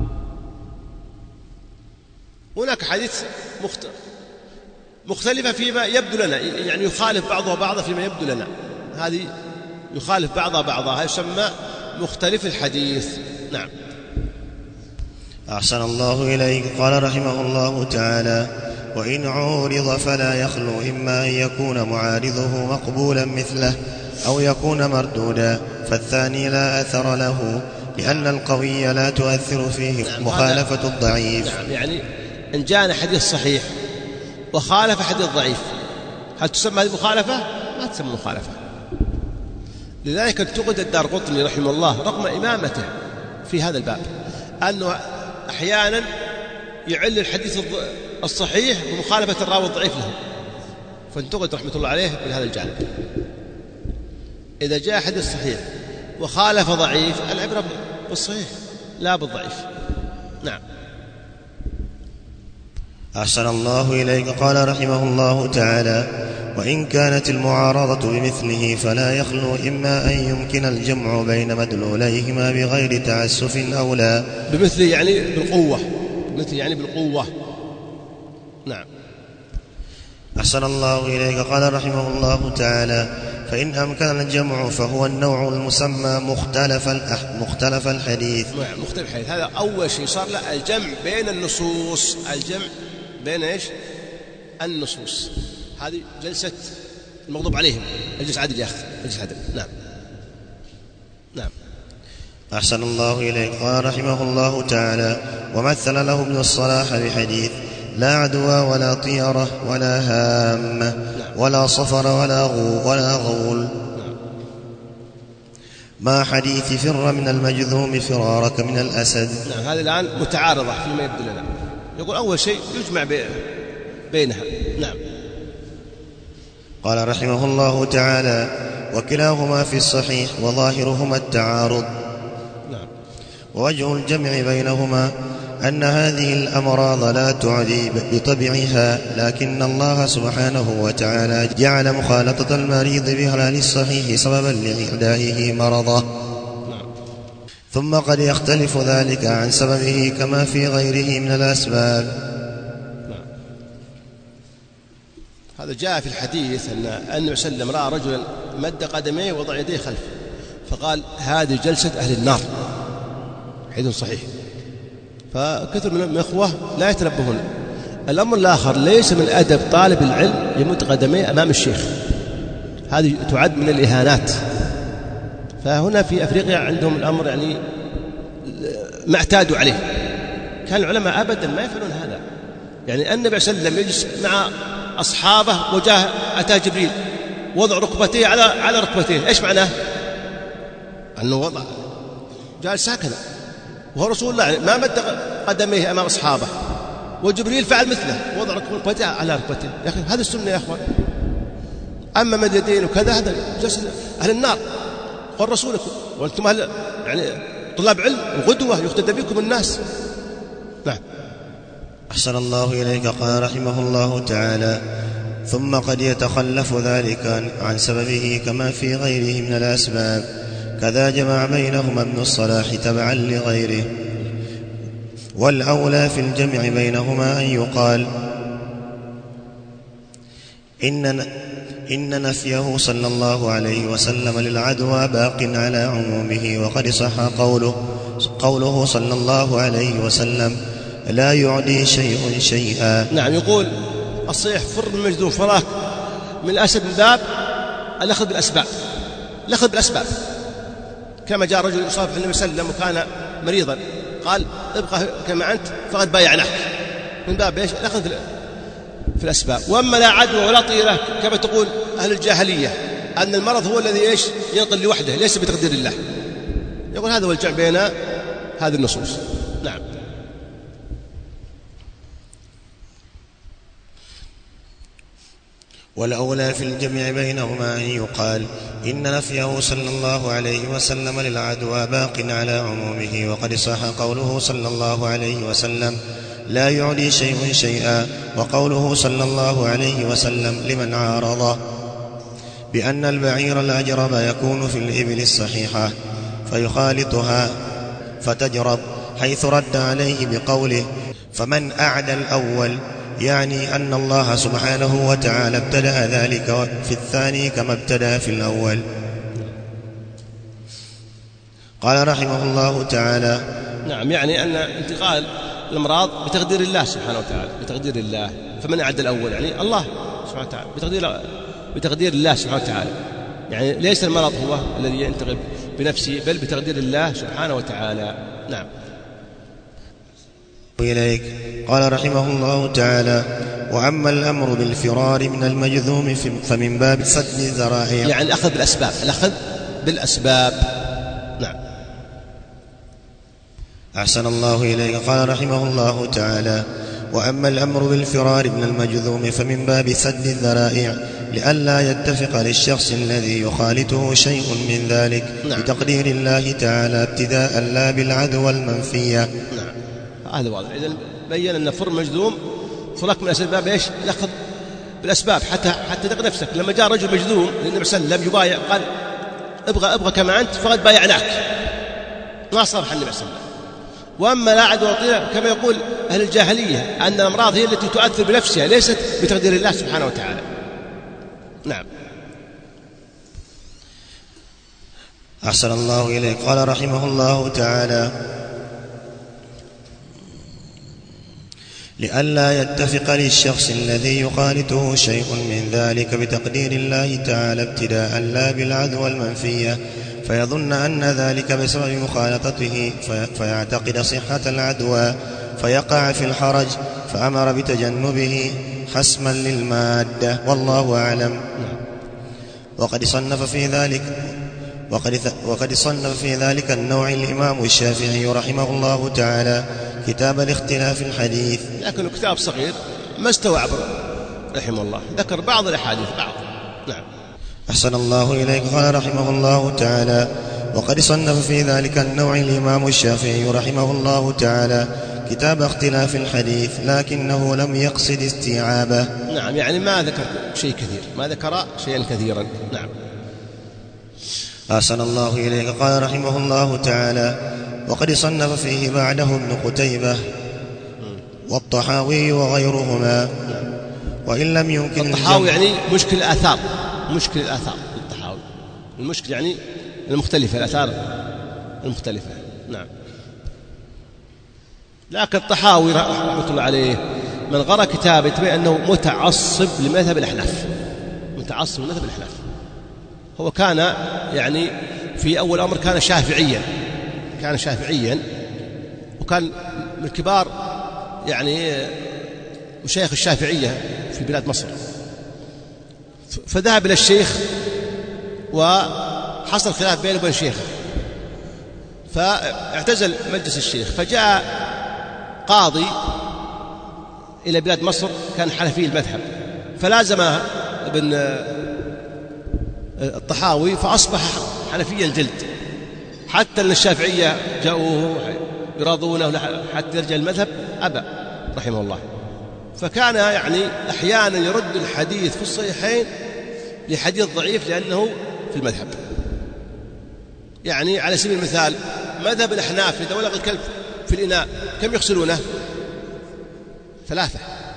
هناك حديث مختلفة فيما يبدو لنا، يعني يخالف بعضها بعضا فيما يبدو لنا، هذه يخالف بعضها بعضا، هذا يسمى مختلف الحديث. نعم. أحسن الله إليك. قال رحمه الله تعالى: وإن عورض فلا يخلو إما أن يكون معارضه مقبولا مثله أو يكون مردودا، فالثاني لا أثر له، لأن القوي لا تؤثر فيه مخالفة الضعيف. نعم. يعني إن جاءنا حديث صحيح وخالف حديث ضعيف، هل تسمى هذه مخالفة؟ ما تسمى مخالفة. لذلك انتقد الدارقطني رحمه الله رغم إمامته في هذا الباب أنه أحيانا يعل الحديث الصحيح بمخالفة الراوي الضعيف له، فانتقد رحمة الله عليه بهذا الجانب. إذا جاء حديث صحيح وخالف ضعيف، العبرة بالصحيح لا بالضعيف. نعم. أحسن الله إليك. قال رحمه الله تعالى: وإن كانت المعارضة بمثله فلا يخلو إما أن يمكن الجمع بين مدلوليهما بغير تعسف أو لا. بمثل يعني بالقوة، بمثل يعني بالقوة. نعم. أحسن الله إليك. قال رحمه الله تعالى: فإن أمكن الجمع فهو النوع المسمى مختلف الحديث. مختلف الحديث، هذا أول شيء صار له الجمع بين النصوص. الجمع بين إيش؟ النصوص. هذه جلسة المغضوب عليهم، الجلسة عدل يا أخي، الجلسة عدل. نعم. نعم. أحسن الله إليك. قال رحمه الله تعالى: ومثل له ابن الصلاح بحديث: لا عدوى ولا طيرة ولا هامة ولا صفر ولا غول، ما حديث فر من المجذوم فرارك من الأسد. نعم. هذه الآن متعارضة فيما يبدو لنا. يقول أول شيء يجمع بينها. نعم. قال رحمه الله تعالى: وكلاهما في الصحيح وظاهرهما التعارض. نعم. ووجه الجمع بينهما أن هذه الأمراض لا تعدي بطبعها، لكن الله سبحانه وتعالى جعل مخالطة المريض بها للصحيح سببا لإعدائه مرضه. ثم قد يختلف ذلك عن سببه كما في غيره من الأسباب. هذا جاء في الحديث أن النبي صلى الله عليه وسلم رأى رجلا مد قدميه ووضع يديه خلفه، فقال: هذه جلسة أهل النار. حديث صحيح. فكثر من الإخوة لا يتنبهون. الأمر الآخر، ليس من أدب طالب العلم يمد قدميه أمام الشيخ، هذه تعد من الإهانات. فهنا في أفريقيا عندهم الأمر يعني ما اعتادوا عليه. كان العلماء أبدا ما يفعلون هذا. يعني النبي صلى الله عليه وسلم يجلس مع أصحابه وجاء أتى جبريل وضع ركبتيه على ركبتيه. إيش معناه؟ أنه وضع جالس هكذا، وهو رسول الله ما مد قدميه أمام أصحابه، وجبريل فعل مثله وضع ركبتيه على ركبتيه. يا أخي هذا السنة يا أخوان. أما مد يدين وكذا هذا جلسة أهل النار. قال رسولكم وأنتم أهل يعني طلاب علم وغدوة يقتدى بكم الناس. نعم. أحسن الله إليك. قال رحمه الله تعالى: ثم قد يتخلف ذلك عن سببه كما في غيره من الأسباب، كذا جمع بينهما ابن الصلاح تبعا لغيره. والأولى في الجمع بينهما أن يقال إن نفيه صلى الله عليه وسلم للعدوى باق على عمومه، وقد صح قوله صلى الله عليه وسلم لا يعدي شيء شيئا. نعم، يقول الصحيح فر من المجذوم فراك من الأسد من باب الأخذ بالأسباب، الأخذ بالأسباب، كما جاء رجل يصافح النبي صلى الله عليه وسلم وكان مريضا قال ابقى كما أنت فقد بايعناك، من باب ايش؟ الأخذ في الأسباب. وأما لا عدوى ولا طيرة كما تقول أهل الجاهلية أن المرض هو الذي ايش؟ ينقل لوحده ليس بتقدير الله، يقول هذا هو الجمع بين هذه النصوص. نعم. والأولى في الجمع بينهما أن يقال إن نفيه صلى الله عليه وسلم للعدوى باق على عمومه، وقد صح قوله صلى الله عليه وسلم لا يعدي شيء شيئا، وقوله صلى الله عليه وسلم لمن عارضه بأن البعير الأجرب يكون في الإبل الصحيحة فيخالطها فتجرب، حيث رد عليه بقوله فمن أعدى الأول، يعني أن الله سبحانه وتعالى ابتدأ ذلك في الثاني كما ابتدأ في الأول. قال رحمه الله تعالى نعم، يعني أن انتقال الأمراض بتقدير الله سبحانه وتعالى، بتقدير الله. فمن أعدى الأول يعني الله سبحانه وتعالى بتقدير الله سبحانه وتعالى، يعني ليس المرض هو الذي ينتقل بنفسه بل بتقدير الله سبحانه وتعالى. نعم. إليك. قال رحمه الله تعالى وأما الأمر بالفرار من المجذوم فمن باب سد الذرائع، يعني الأخذ بالأسباب، الأخذ بالأسباب. نعم. أحسن الله إليك. قال رحمه الله تعالى وأما الأمر بالفرار من المجذوم فمن باب سد الذرائع لئلا يتفق للشخص الذي يخالطه شيء من ذلك. نعم. بتقدير الله تعالى ابتداء لا بالعدوى المنفية. نعم، هذا واضح. إذن بيّن أن فر مجذوم فرق من الأسباب إيش؟ الأخذ بالأسباب حتى تقي نفسك. لما جاء رجل مجذوم للنبي صلى الله عليه وسلم يبايع قال ابغى كما أنت فقد بايعناك، ما صرح النبي صلى الله عليه وسلم. وأما لا عدوى طيرة كما يقول أهل الجاهلية أن الأمراض هي التي تؤثر بنفسها ليست بتقدير الله سبحانه وتعالى. نعم. أحسن الله إليك. قال رحمه الله تعالى لئلا يتفق للشخص الذي يخالطه شيء من ذلك بتقدير الله تعالى ابتداء لا بالعدوى المنفية، فيظن أن ذلك بسبب مخالطته فيعتقد صحة العدوى فيقع في الحرج، فأمر بتجنبه حسما للمادة، والله أعلم. وقد صنف في ذلك النوع الإمام الشافعي رحمه الله تعالى كتاب الاختلاف الحديث، لكن كتاب صغير ما استوعب رحمه الله، ذكر بعض الأحاديث بعض. نعم. أحسن الله إليك. قال رحمه الله تعالى وقد صنف في ذلك النوع الإمام الشافعي رحمه الله تعالى كتاب اختلاف الحديث، لكنه لم يقصد استيعابه. نعم، يعني ما ذكر شيء كثير، ما ذكر شيئا كثيرا. نعم. أحسن الله إليك. قال رحمه الله تعالى وقد صنف فيه بعده ابن قتيبة والطحاوي وغيرهما. وإن لم يمكن الطحاوي يعني مشكل الآثار الطحاوي المشكل يعني المختلفة، الآثار المختلفة. نعم. لكن الطحاوي رحمة الله عليه من قرأ كتابه يتبين أنه متعصب لمذهب الأحناف، متعصب لمذهب الأحناف. هو كان يعني في أول أمر كان شافعيا وكان من كبار يعني مشايخ الشافعية في بلاد مصر، فذهب إلى الشيخ وحصل خلاف بينه وبين شيخه، فاعتزل مجلس الشيخ، فجاء قاضي إلى بلاد مصر كان حنفي المذهب، فلازم ابن الطحاوي فأصبح حنفيا الجلد، حتى أن الشافعية جاءوه يراضونه حتى يرجع المذهب أبى رحمه الله. فكان يعني أحيانا يرد الحديث في الصحيحين لحديث ضعيف لأنه في المذهب. يعني على سبيل المثال مذهب الأحناف إذا ولغ الكلب في الإناء كم يغسلونه؟ 3.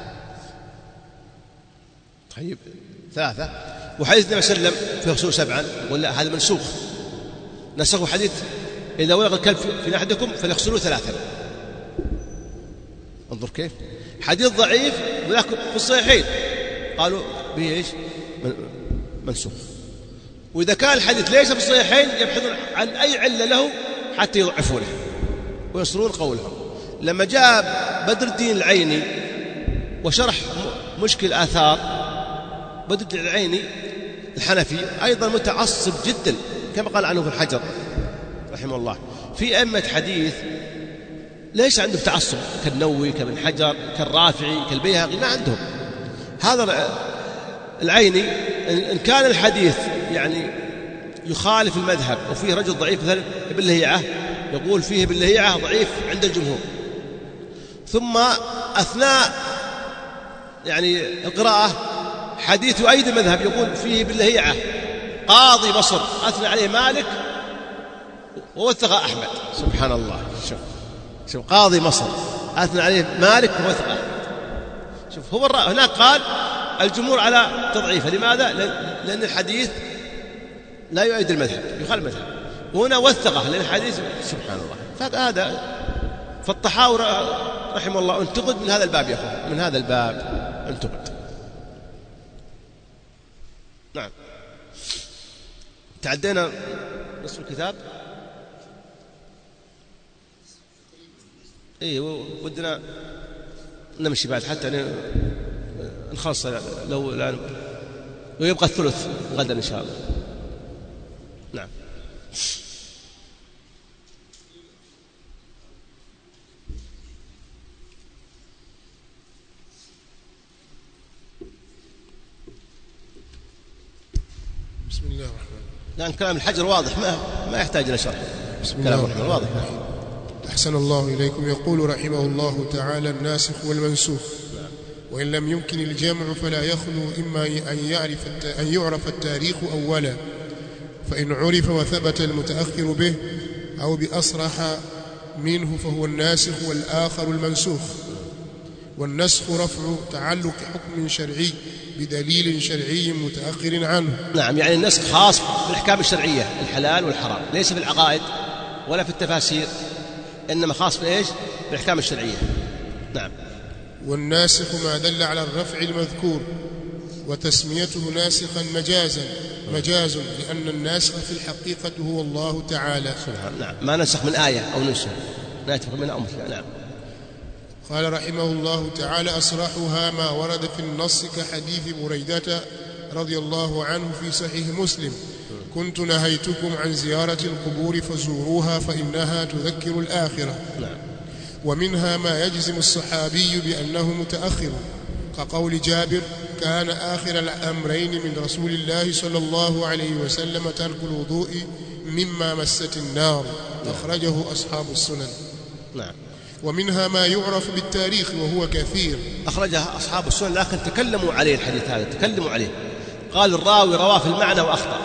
طيب 3. وحديث النبي صلى الله عليه وسلم فيغسلوا 7، يقول لا هذا منسوخ، نسخوا حديث إذا ولغ الكلب في أحدكم فليغسلوا 3. انظر كيف حديث ضعيف ولكن في الصحيحين قالوا به إيش؟ منسوخ. وإذا كان الحديث ليس في الصحيحين يبحثون عن أي علة له حتى يضعفونه ويصرون قولهم. لما جاء بدر الدين العيني وشرح مشكل آثار، بدر الدين العيني الحنفي أيضا متعصب جدا كما قال عنه ابن حجر رحمه الله. في أئمة حديث ليس عندهم تعصب كالنووي كابن حجر كالرافعي كالبيهقي، ما عندهم. هذا العيني إن كان الحديث يعني يخالف المذهب وفيه رجل ضعيف مثلا ابن لهيعة يقول فيه ابن لهيعة ضعيف عند الجمهور، ثم أثناء يعني القراءة حديث يؤيد المذهب يقول فيه ابن لهيعة قاضي مصر أثنى عليه مالك ووثق أحمد. سبحان الله، شوف قاضي مصر أثنى عليه مالك ووثق أحمد. شوف هو هناك قال الجمهور على تضعيفه، لماذا؟ لأن الحديث لا يؤيد المذهب يخالف المذهب، وهنا وثقه لأن الحديث سبحان الله. فهذا فالطحاوي رحمه الله انتقد من هذا الباب يا أخوان، من هذا الباب انتقد. نعم تعدينا نصف الكتاب. ودنا نمشي بعد حتى نخلص لو يبقى الثلث غدا إن شاء الله. نعم بسم الله الرحمن الرحيم. لأن كلام الحجر واضح ما يحتاج إلى شرح. بسم الله الرحمن الرحيم. واضح. أحسن الله إليكم. يقول رحمه الله تعالى: الناسخ والمنسوخ، وإن لم يمكن الجمع فلا يخلو إما أن يعرف التاريخ أولا، فإن عرف وثبت المتأخر به أو بأصرح منه فهو الناسخ، والآخر المنسوخ. والنسخ رفع تعلق حكم شرعي بدليل شرعي متأخر عنه. نعم، يعني النسخ خاص بالأحكام الشرعية الحلال والحرام، ليس في العقائد ولا في التفاسير، إنما خاص بإيش؟ بالأحكام الشرعية. نعم. والناسخ ما دل على الرفع المذكور، وتسميته ناسخا مجاز لأن الناسخ في الحقيقة هو الله تعالى. نعم، ما نسخ من آية أو ننسخ ناتفق منها أو مثلها. نعم. قال رحمه الله تعالى: أصرحها ما ورد في النص كحديث بريدة رضي الله عنه في صحيح مسلم: كنت نهيتكم عن زيارة القبور فزوروها فإنها تذكر الآخرة. نعم. ومنها ما يجزم الصحابي بأنه متأخر، كقول جابر: كان آخر الأمرين من رسول الله صلى الله عليه وسلم ترك الوضوء مما مست النار، أخرجه أصحاب السنن. نعم. ومنها ما يعرف بالتاريخ وهو كثير، أخرجها أصحاب السنن لكن تكلموا عليه الحديث هذا، تكلموا عليه، قال الراوي رواه في المعنى وأخطأ،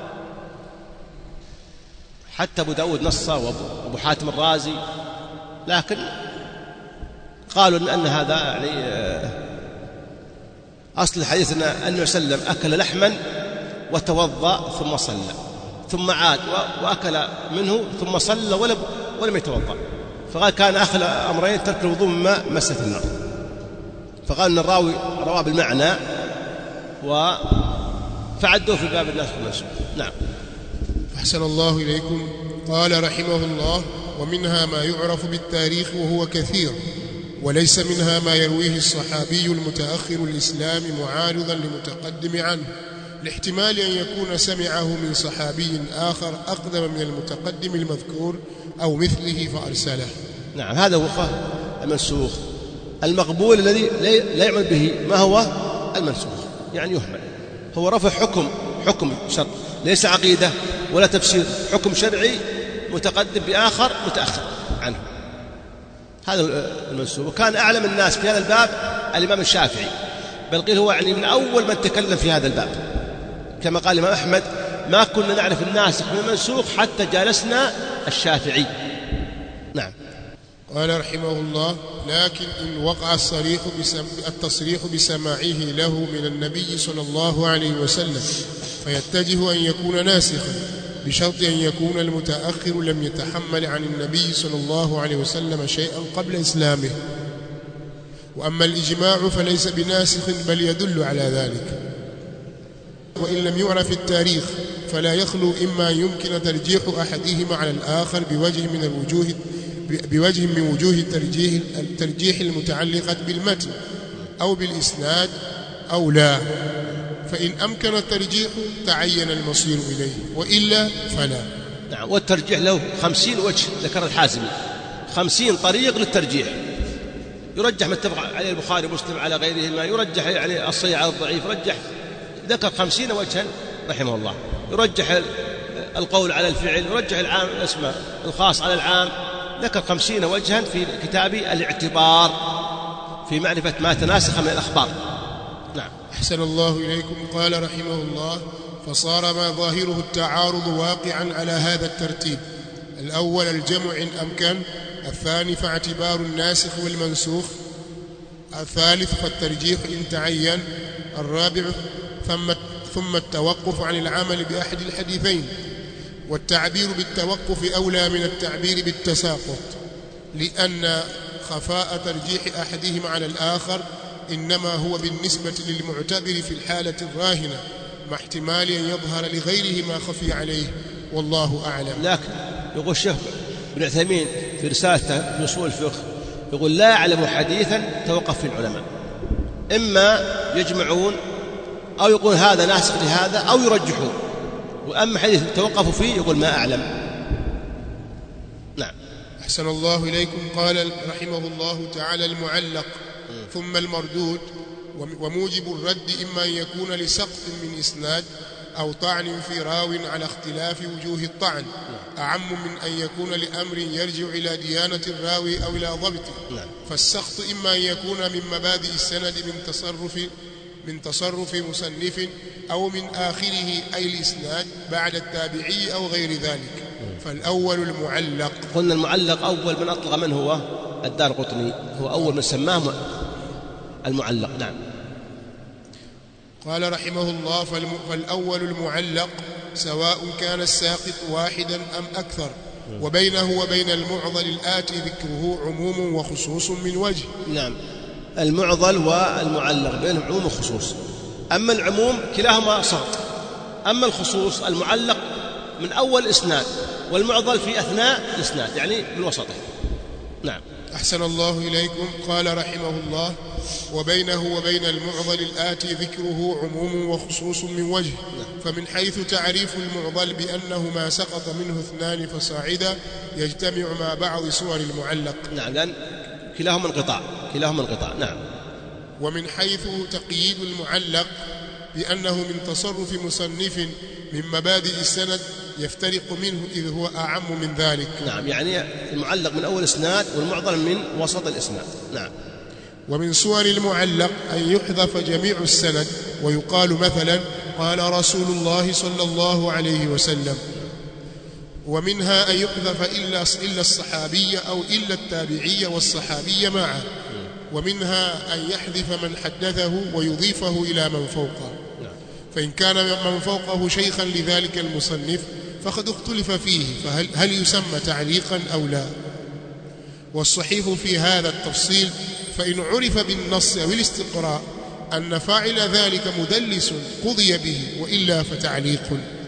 حتى أبو داود نصه وأبو حاتم الرازي، لكن قالوا أن هذا يعني أصل الحديث أن النبي صلى الله عليه وسلم أكل لحما وتوضأ ثم صلى، ثم عاد وأكل منه ثم صلى ولم يتوضأ، فقال كان آخر أمرين ترك الوضوء مما مست النار، فقال أن الراوي رواه بالمعنى فعدوه في باب الناسخ والمنسوخ. نعم. أحسن الله إليكم. قال رحمه الله: ومنها ما يعرف بالتاريخ وهو كثير، وليس منها ما يرويه الصحابي المتأخر الإسلام معارضا لمتقدم عنه، لاحتمال أن يكون سمعه من صحابي آخر أقدم من المتقدم المذكور أو مثله فأرسله. نعم، هذا هو المنسوخ. المقبول الذي لا يعمل به ما هو المنسوخ، يعني يهمل، هو رفع حكم شرع، ليس عقيدة ولا تفسير، حكم شرعي متقدم بآخر متأخر عنه، هذا المنسوب. وكان أعلم الناس في هذا الباب الإمام الشافعي، بل قيل هو يعني من أول من تكلم في هذا الباب، كما قال الإمام أحمد: ما كنا نعرف الناسخ من المنسوخ حتى جالسنا الشافعي. نعم. قال رحمه الله: لكن إن وقع التصريح بسماعه له من النبي صلى الله عليه وسلم فيتجه أن يكون ناسخا، بشرط أن يكون المتأخر لم يتحمل عن النبي صلى الله عليه وسلم شيئا قبل إسلامه. وأما الإجماع فليس بناسخ بل يدل على ذلك. وإن لم يعرف التاريخ فلا يخلو إما يمكن ترجيح أحدهما على الآخر بوجه من وجوه الترجيح المتعلقة بالمتن أو بالإسناد أو لا. فإن أمكن الترجيح تعين المصير إليه، وإلا فلا. نعم. والترجيح له 50 وجه، ذكر الحازمي 50 طريق للترجيح. يرجح ما اتفق عليه البخاري ومسلم على غيرهما، يرجح يعني الصحيح على الضعيف، ذكر 50 وجها رحمه الله. يرجح القول على الفعل، يرجح العام اسمه الخاص على العام، ذكر 50 وجها في كتاب الاعتبار في معرفة ما تناسخ من الأخبار. نعم. أحسن الله إليكم. قال رحمه الله: فصار ما ظاهره التعارض واقعا على هذا الترتيب: الأول الجمع إن أمكن، الثاني فاعتبار الناسخ والمنسوخ، الثالث فالترجيح إن تعين، الرابع ثم التوقف عن العمل بأحد الحديثين. والتعبير بالتوقف أولى من التعبير بالتساقط، لأن خفاء ترجيح أحدهما على الآخر إنما هو بالنسبة للمعتبر في الحالة الراهنة، مع احتمال أن يظهر لغيره ما خفي عليه، والله أعلم. لكن يقول الشيخ ابن عثيمين في رسالته في أصول الفقه، يقول: لا أعلم حديثا توقف في العلماء، إما يجمعون أو يقول هذا ناسخ لهذا أو يرجحون، وأما حديث توقفوا فيه يقول ما أعلم. نعم. أحسن الله إليكم. قال رحمه الله تعالى: المعلق ثم المردود. وموجب الرد إما أن يكون لسقط من إسناد أو طعن في راو على اختلاف وجوه الطعن، أعم من أن يكون لأمر يرجع إلى ديانة الراوي أو إلى ضبطه. فالسقط إما أن يكون من مبادئ السند من تصرف مصنف أو من آخره أي الإسناد بعد التابعي أو غير ذلك. فالأول المعلق. قلنا المعلق أول من أطلق من هو الدارقطني، هو أول من سماه المعلق. نعم. قال رحمه الله: فالأول المعلق سواء كان الساقط واحدا أم أكثر، وبينه وبين المعضل الآتي ذكره عموم وخصوص من وجه. نعم. المعضل والمعلق بينهم عموم وخصوص. أما العموم كلاهما سقط، أما الخصوص المعلق من أول إسناد، والمعضل في أثناء الإسناد، يعني من وسطه. نعم. أحسن الله إليكم. قال رحمه الله: وبينه وبين المعضل الآتي ذكره عموم وخصوص من وجه. فمن حيث تعريف المعضل بأنه ما سقط منه 2 فصاعدا يجتمع مع بعض صور المعلق. نعم، لأن كلاهما انقطاع. نعم. ومن حيث تقييد المعلق بأنه من تصرف مصنف من مبادئ السند يفترق منه إذ هو أعم من ذلك. نعم، يعني المعلق من أول إسناد والمعضل من وسط الإسناد. نعم. ومن صور المعلق أن يحذف جميع السند ويقال مثلا: قال رسول الله صلى الله عليه وسلم. ومنها أن يحذف إلا الصحابي أو إلا التابعي والصحابي معا. ومنها أن يحذف من حدثه ويضيفه إلى من فوقه، فإن كان من فوقه شيخا لذلك المصنف فقد اختلف فيه، فهل يسمى تعليقا أو لا؟ والصحيح في هذا التفصيل فإن عرف بالنص أو الاستقراء أن فاعل ذلك مدلس قضي به، وإلا فتعليق.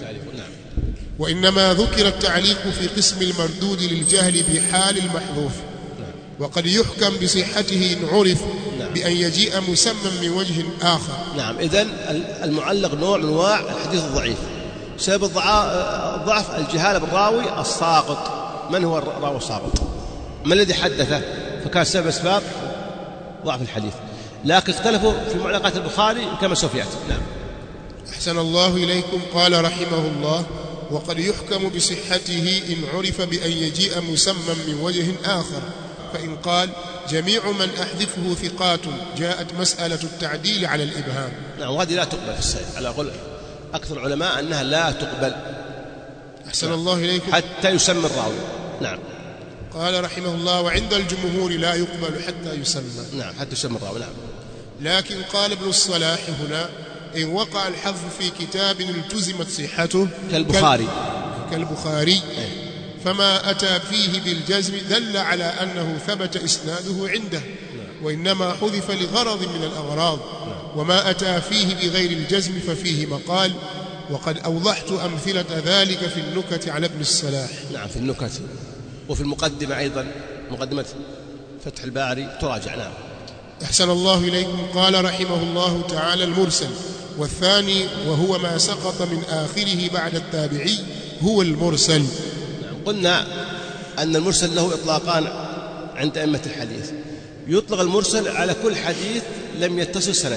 وإنما ذكر التعليق في قسم المردود للجهل بحال المحذوف، وقد يحكم بصحته إن عرف بأن يجيء مسمى من وجه آخر. نعم. إذن المعلق نوع من أنواع الحديث الضعيف. سبب الضعف الجهالة بالراوي الساقط. من هو الراوي الساقط؟ ما الذي حدثه؟ فكان سبب أسباب ضعف الحديث. لكن اختلفوا في معلقات البخاري كما سوف يأتي. نعم. أحسن الله إليكم. قال رحمه الله: وقد يحكم بصحته إن عرف بأن يجيء مسمى من وجه آخر، فإن قال جميع من أحذفه ثقات جاءت مسألة التعديل على الإبهام. نعم، وهذه لا تقبل في السيد على قول أكثر العلماء أنها لا تقبل. أحسن الله إليكم. حتى يسمى الراوي. نعم. قال رحمه الله وعند الجمهور لا يقبل حتى يسمى. نعم، حتى يسمى الراوي. نعم. لكن قال ابن الصلاح هنا إن وقع الحذف في كتاب التزمت صحته كالبخاري فما أتى فيه بالجزم دل على أنه ثبت إسناده عنده، وإنما حذف لغرض من الأغراض، وما أتى فيه بغير الجزم ففيه مقال، وقد أوضحت أمثلة ذلك في النكت على ابن الصلاح. نعم، في النكت وفي المقدمة أيضا، مقدمة فتح الباري تراجع. نعم. أحسن الله إليكم. قال رحمه الله تعالى المرسل، والثاني وهو ما سقط من آخره بعد التابعي هو المرسل. نعم. قلنا أن المرسل له إطلاقان عند أئمة الحديث. يطلق المرسل على كل حديث لم يتصل سنده،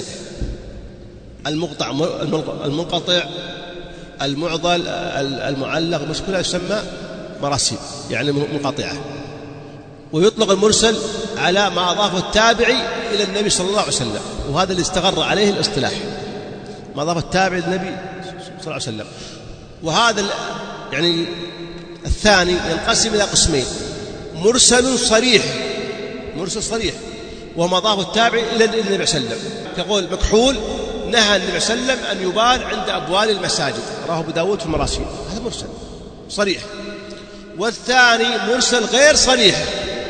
المنقطع، المعضل، المعلق، مش كلها يسمى مراسيل يعني منقطعة. ويطلق المرسل على ما أضافه التابعي إلى النبي صلى الله عليه وسلم، وهذا اللي استقر عليه الاصطلاح، ما أضافه التابعي للنبي صلى الله عليه وسلم. وهذا يعني الثاني ينقسم إلى قسمين: مرسل صريح وما أضافه التابعي إلى النبي صلى الله عليه وسلم، كقول مكحول نهى النبي صلى الله عليه وسلم أن يبال عند أبواب المساجد، رواه أبو داود في المراسيل، هذا مرسل صريح. والثاني مرسل غير صريح،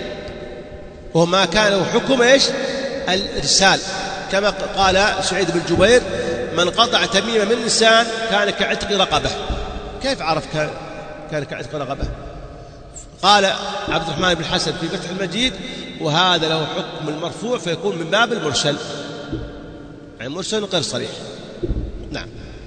وما كان له حكم إيش؟ الإرسال، كما قال سعيد بن جبير: من قطع تميمة من إنسان كان كعتق رقبة. كيف عرف كان كعتق رقبة؟ قال عبد الرحمن بن حسن في فتح المجيد: وهذا له حكم المرفوع فيكون من باب المرسل، يعني مرسل غير صريح. نعم.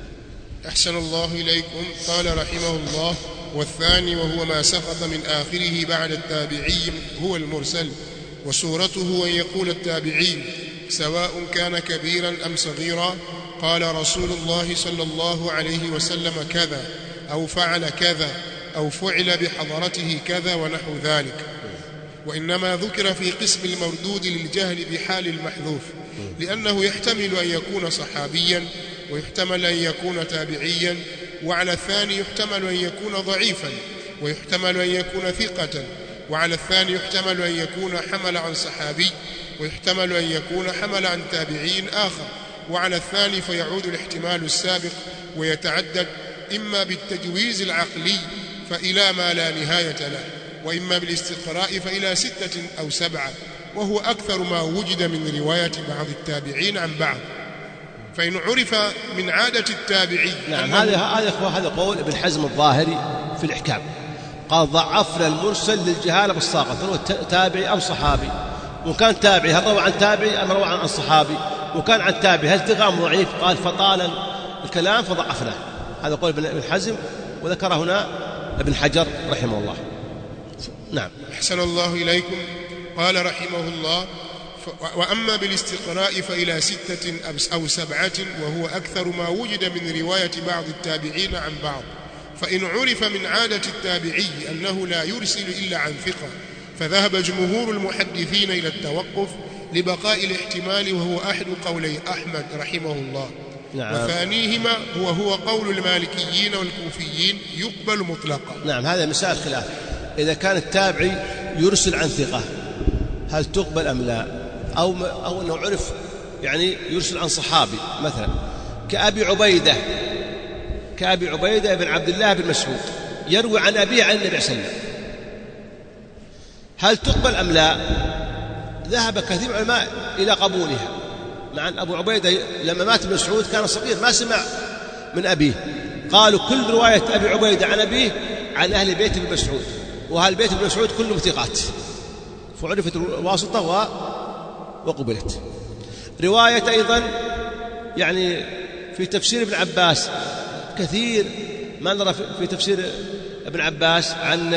أحسن الله إليكم. قال رحمه الله والثاني وهو ما سقط من آخره بعد التابعي هو المرسل، وصورته أن يقول التابعي سواء كان كبيرا أم صغيرا قال رسول الله صلى الله عليه وسلم كذا، أو فعل كذا، أو فعل بحضرته كذا ونحو ذلك. وإنما ذكر في قسم المردود للجهل بحال المحذوف، لأنه يحتمل أن يكون صحابيا، ويحتمل أن يكون تابعيا، وعلى الثاني يحتمل أن يكون ضعيفا، ويحتمل أن يكون ثقة، وعلى الثاني يحتمل أن يكون حمل عن صحابي، ويحتمل أن يكون حمل عن تابعي آخر، وعلى الثاني فيعود الاحتمال السابق ويتعدد إما بالتجويز العقلي فإلى ما لا نهاية له، وإما بالاستقراء فإلى 6 أو 7، وهو أكثر ما وجد من رواية بعض التابعين عن بعض. فإن عرف من عادة التابعي. نعم، هذا قول ابن حزم الظاهري في الإحكام، قال: ضعفنا المرسل للجهالة بالساقط، هو تابعي أو صحابي، وكان تابعي هل روى عن تابعي أم روى عن صحابي، وكان عن تابعي هل تغام ضعيف، قال فطال الكلام فضعفناه. هذا قول ابن حزم، وذكر هنا ابن حجر رحمه الله. نعم. أحسن الله إليكم. قال رحمه الله: وأما بالاستقراء فإلى 6 أو 7، وهو أكثر ما وجد من رواية بعض التابعين عن بعض. فإن عرف من عادة التابعي أنه لا يرسل إلا عن ثقة، فذهب جمهور المحدثين إلى التوقف لبقاء الاحتمال، وهو أحد قولي أحمد رحمه الله. نعم. وثانيهما هو قول المالكيين والكوفيين يقبل مطلقا. نعم، هذا مسائل خلاف. إذا كان التابعي يرسل عن ثقة هل تقبل أم لا، أو أنه عرف يعني يرسل عن صحابي، مثلا كأبي عبيدة بن عبد الله بن مسعود يروي عن أبيه عن النبي صلى الله عليه وسلم، هل تقبل أم لا؟ ذهب كثير من العلماء إلى قبولها، مع أن أبو عبيدة لما مات ابن مسعود كان صغير ما سمع من أبيه، قالوا كل رواية أبي عبيدة عن أبيه عن أهل بيت ابن مسعود، وأهل بيت ابن مسعود كلهم ثقات، فعرفت الواسطة وقبلت. رواية أيضا يعني في تفسير ابن عباس، كثير ما نرى في تفسير ابن عباس عن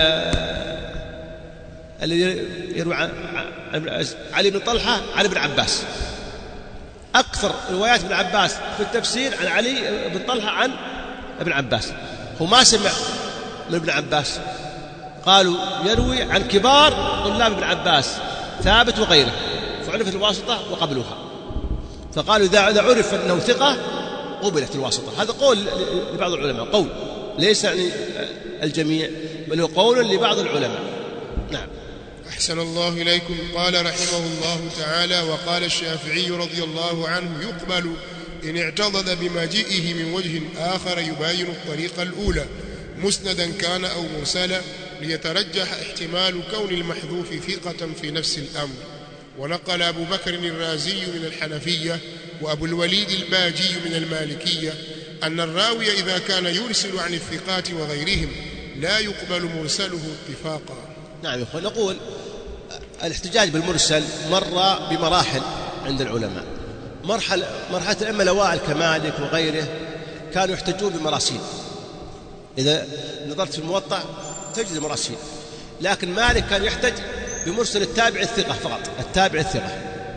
الذي يروي عن علي بن طلحة عن ابن عباس، أكثر روايات ابن عباس في التفسير عن علي بن طلحة عن ابن عباس، هو ما سمع من ابن عباس، قالوا يروي عن كبار طلاب ابن عباس ثابت وغيره، فعرفت الواسطة وقبلوها. فقالوا إذا عرف أنه ثقة قبلت الواسطة. هذا قول لبعض العلماء، قول ليس يعني الجميع، بل هو قول لبعض العلماء. نعم. أحسن الله إليكم. قال رحمه الله تعالى: وقال الشافعي رضي الله عنه: يقبل إن اعتضد بمجيئه من وجه آخر يباين الطريقة الأولى مسندا كان أو مرسلا، ليترجح احتمال كون المحذوف ثقة في نفس الأمر. ونقل أبو بكر الرازي من الحنفية وأبو الوليد الباجي من المالكية أن الراوي إذا كان يرسل عن الثقات وغيرهم لا يقبل مرسله اتفاقا. نعم يا أخوان، نقول الاحتجاج بالمرسل مر بمراحل عند العلماء. مرحلة الأئمة الأوائل كمالك وغيره كانوا يحتجون بمراسيل، إذا نظرت في الموطأ تجد المراسيل، لكن مالك كان يحتج بمرسل التابع الثقة فقط، التابع الثقة.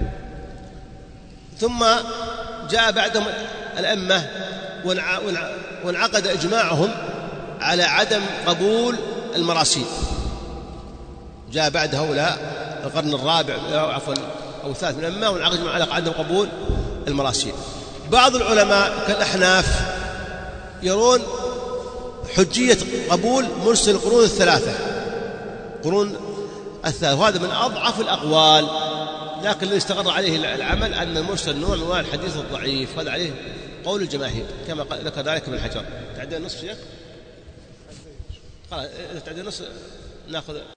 ثم جاء بعدهم الأئمة وانعقد إجماعهم على عدم قبول المراسيل. جاء بعد هؤلاء القرن الرابع أو الثالث من الأئمة وانعقد على عدم قبول المراسيل. بعض العلماء كالأحناف يرون حجية قبول مرسل القرون الثلاثة، وهذا من أضعف الأقوال، لكن الذي استقر عليه العمل أن المرسل نوع من أنواع الحديث الضعيف، هذا عليه قول الجماهير كما ذكر ذلك ابن حجر. تعدي النصف شيخ؟ خلاص تعدي النصف ناخذ